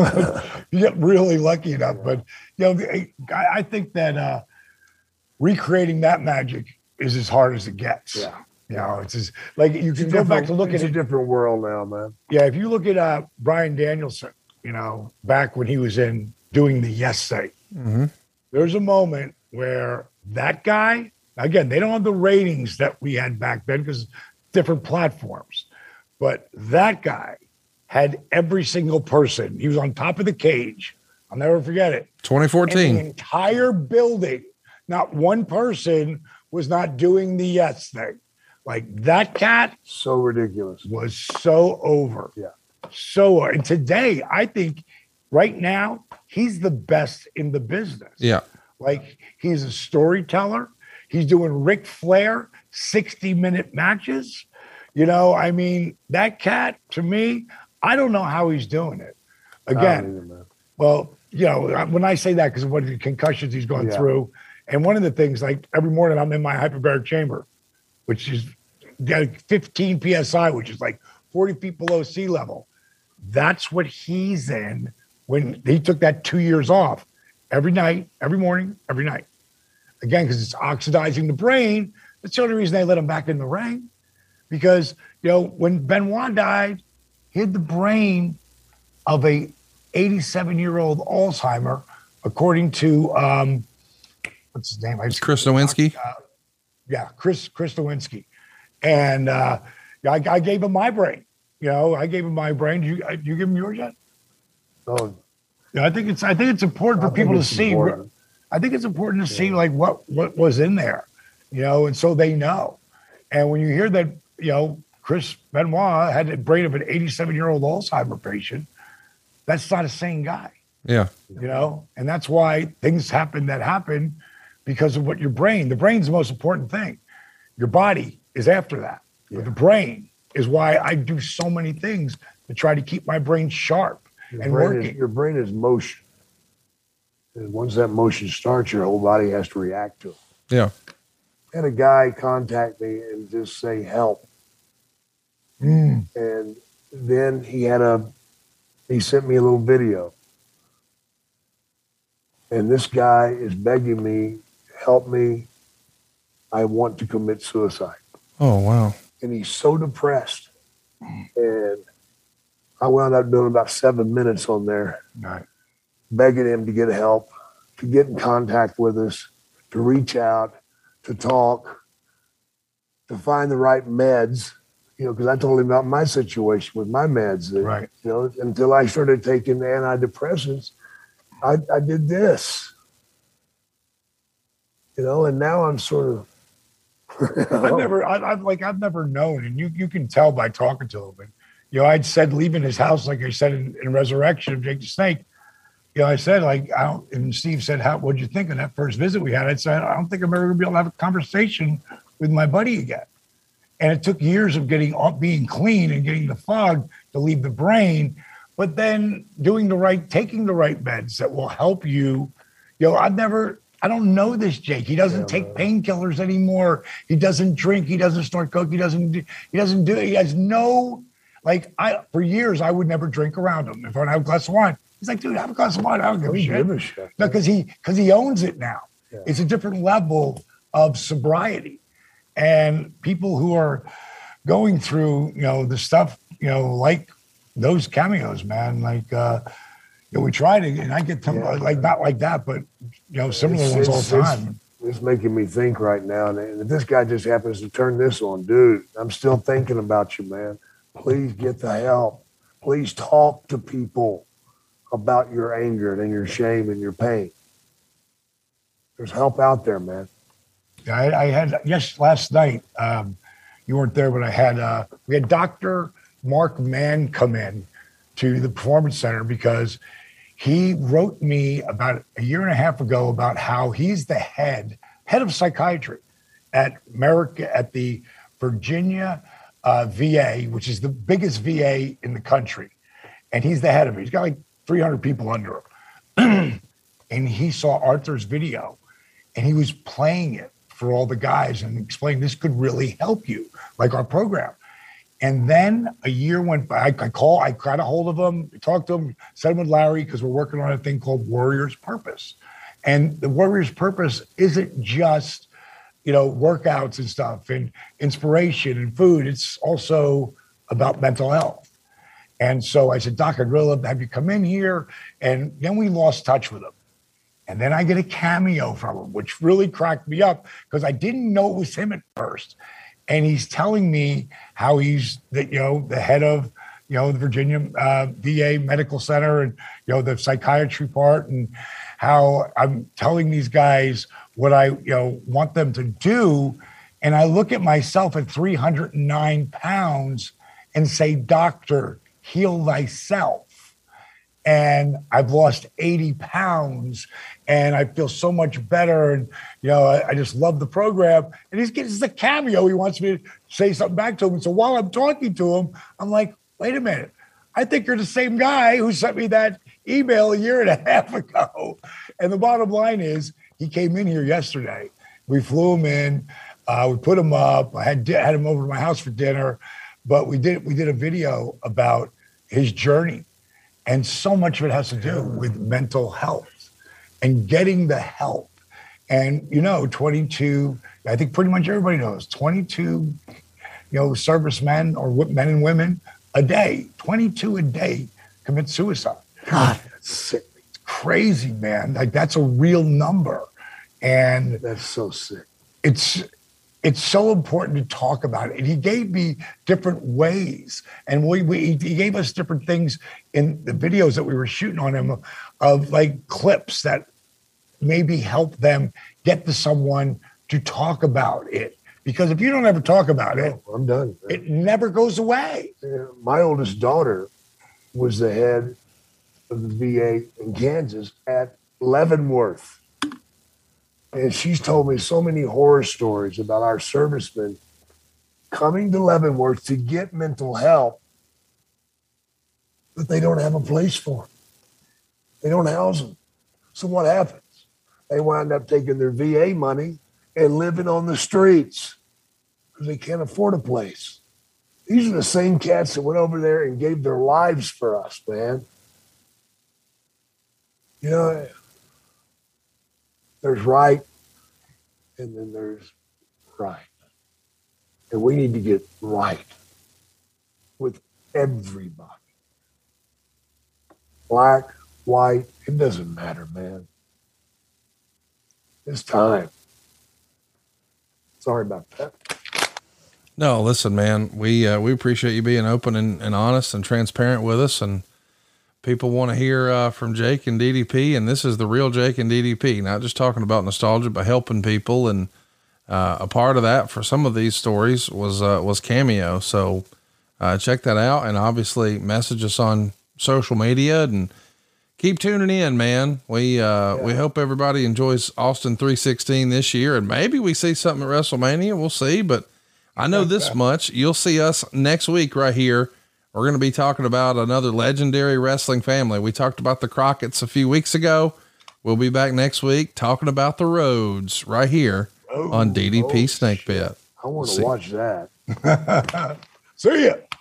You get really lucky enough. Yeah. But, you know, I, I think that uh, recreating that magic is as hard as it gets. Yeah. You know, it's just, like you can it's go back to look it's at a different world now, man. Yeah, if you look at uh, Bryan Danielson, you know, back when he was in doing the Yes Thing, mm-hmm. there's a moment where that guy, again, they don't have the ratings that we had back then because different platforms. But that guy had every single person. He was on top of the cage. I'll never forget it. twenty fourteen. And the entire building, not one person was not doing the Yes Thing. Like that cat. So ridiculous. Was so over. Yeah. So, and today, I think right now, he's the best in the business. Yeah. Like he's a storyteller. He's doing Ric Flair sixty minute matches. You know, I mean, that cat to me, I don't know how he's doing it. Again, either, well, you know, when I say that, because of what the concussions he's going yeah. through. And one of the things, like every morning I'm in my hyperbaric chamber, which is got fifteen P S I, which is like forty feet below sea level. That's what he's in when he took that two years off every night, every morning, every night. Again, because it's oxidizing the brain. That's the only reason they let him back in the ring. Because, you know, when Benoit died, he had the brain of a eighty-seven-year-old Alzheimer, according to, um, what's his name? I just, Chris Nowinski? Uh, yeah, Chris Chris Nowinski. And uh, I, I gave him my brain. You know, I gave him my brain. Did you, did you give him yours yet? Oh, yeah, I think it's I think it's important I for people to see. Important. I think it's important to yeah. see like what, what was in there, you know, and so they know. And when you hear that, you know, Chris Benoit had the brain of an eighty-seven-year-old Alzheimer patient, that's not a sane guy. Yeah. You know, and that's why things happen that happen because of what your brain, the brain's the most important thing. Your body is after that. Yeah. But the brain is why I do so many things to try to keep my brain sharp your and brain working. Is, your brain is motion. And once that motion starts, your whole body has to react to it. Yeah. I had a guy contact me and just say, help. Mm. And then he had a, he sent me a little video. And this guy is begging me, help me. I want to commit suicide. Oh, wow. And he's so depressed. And I wound up doing about seven minutes on there, right. begging him to get help, to get in contact with us, to reach out, to talk, to find the right meds. You know, because I told him about my situation with my meds. That, right. You know, until I started taking antidepressants, I, I did this. You know, and now I'm sort of. I've never, I, I've like, I've never known, and you you can tell by talking to him. And, you know, I'd said leaving his house, like I said in, in Resurrection of Jake the Snake. You know, I said like, I don't. And Steve said, "How? What'd you think of that first visit we had?" I said, "I don't think I'm ever gonna be able to have a conversation with my buddy again." And it took years of getting being clean and getting the fog to leave the brain, but then doing the right, taking the right meds that will help you. You know, I've never, I don't know this Jake. He doesn't yeah, take painkillers anymore. He doesn't drink. He doesn't snort coke. He doesn't. Do, he doesn't do. He has no. Like I, for years, I would never drink around him. If I would have a glass of wine, he's like, "Dude, have a glass of wine. I don't give a shit." Give a shit. No, because he because he owns it now. Yeah. It's a different level of sobriety. And people who are going through, you know, the stuff, you know, like those cameos, man, like, uh, you know, we try to, and I get them, yeah, like, not like that, but, you know, similar it's, ones it's, all the time. It's, it's making me think right now. And if this guy just happens to turn this on, dude, I'm still thinking about you, man. Please get the help. Please talk to people about your anger and your shame and your pain. There's help out there, man. I, I had, yes, last night, um, you weren't there, but I had, uh, we had Doctor Mark Mann come in to the Performance Center because he wrote me about a year and a half ago about how he's the head, head of psychiatry at America, at the Virginia uh, V A, which is the biggest V A in the country. And he's the head of it. He's got like three hundred people under him. And he saw Arthur's video and he was playing it for all the guys and explain this could really help you, like our program. And then a year went by. I, I call, I got a hold of him, talked to him, said him with Larry, because we're working on a thing called Warrior's Purpose. And the Warrior's Purpose isn't just, you know, workouts and stuff and inspiration and food. It's also about mental health. And so I said, Doc, I'd really love to have you come in here. And then we lost touch with him. And then I get a cameo from him, which really cracked me up because I didn't know it was him at first. And he's telling me how he's the, you know, the head of, you know, the Virginia uh, V A Medical Center and, you know, the psychiatry part, and how I'm telling these guys what I, you know, want them to do. And I look at myself at three hundred nine pounds and say, doctor, heal thyself. And I've lost eighty pounds and I feel so much better. And, you know, I, I just love the program. And he's getting this a cameo. He wants me to say something back to him. And so while I'm talking to him, I'm like, wait a minute. I think you're the same guy who sent me that email a year and a half ago. And the bottom line is he came in here yesterday. We flew him in. Uh, we put him up. I had, had him over to my house for dinner. But we did we did a video about his journey. And so much of it has to do with mental health and getting the help. And, you know, twenty-two, I think pretty much everybody knows, twenty-two, you know, servicemen or men and women a day, twenty-two a day commit suicide. God, that's sick. It's crazy, man. Like, that's a real number. And that's so sick. It's It's so important to talk about it. And he gave me different ways. And we, we he gave us different things in the videos that we were shooting on him of, of like clips that maybe help them get to someone to talk about it. Because if you don't ever talk about it, no, I'm done. Man. It never goes away. Yeah, my oldest daughter was the head of the V A in Kansas at Leavenworth. And she's told me so many horror stories about our servicemen coming to Leavenworth to get mental help, but they don't have a place for them. They don't house them. So what happens? They wind up taking their V A money and living on the streets because they can't afford a place. These are the same cats that went over there and gave their lives for us, man. You know, there's right, and then there's right. And we need to get right with everybody. Black, white, it doesn't matter, man. It's time. Sorry about that. No, listen, man, we, uh, we appreciate you being open and, and honest and transparent with us. And people want to hear, uh, from Jake and D D P. And this is the real Jake and D D P, not just talking about nostalgia, but helping people. And, uh, a part of that for some of these stories was, uh, was Cameo. So, uh, check that out, and obviously message us on social media and keep tuning in, man. We, uh, yeah. we hope everybody enjoys Austin three sixteen this year, and maybe we see something at WrestleMania. We'll see, but I know this much. You'll see us next week right here. We're going to be talking about another legendary wrestling family. We talked about the Crockett's a few weeks ago. We'll be back next week talking about the Rhodes right here oh, on D D P oh, Snake Pit. I want to watch that. See ya.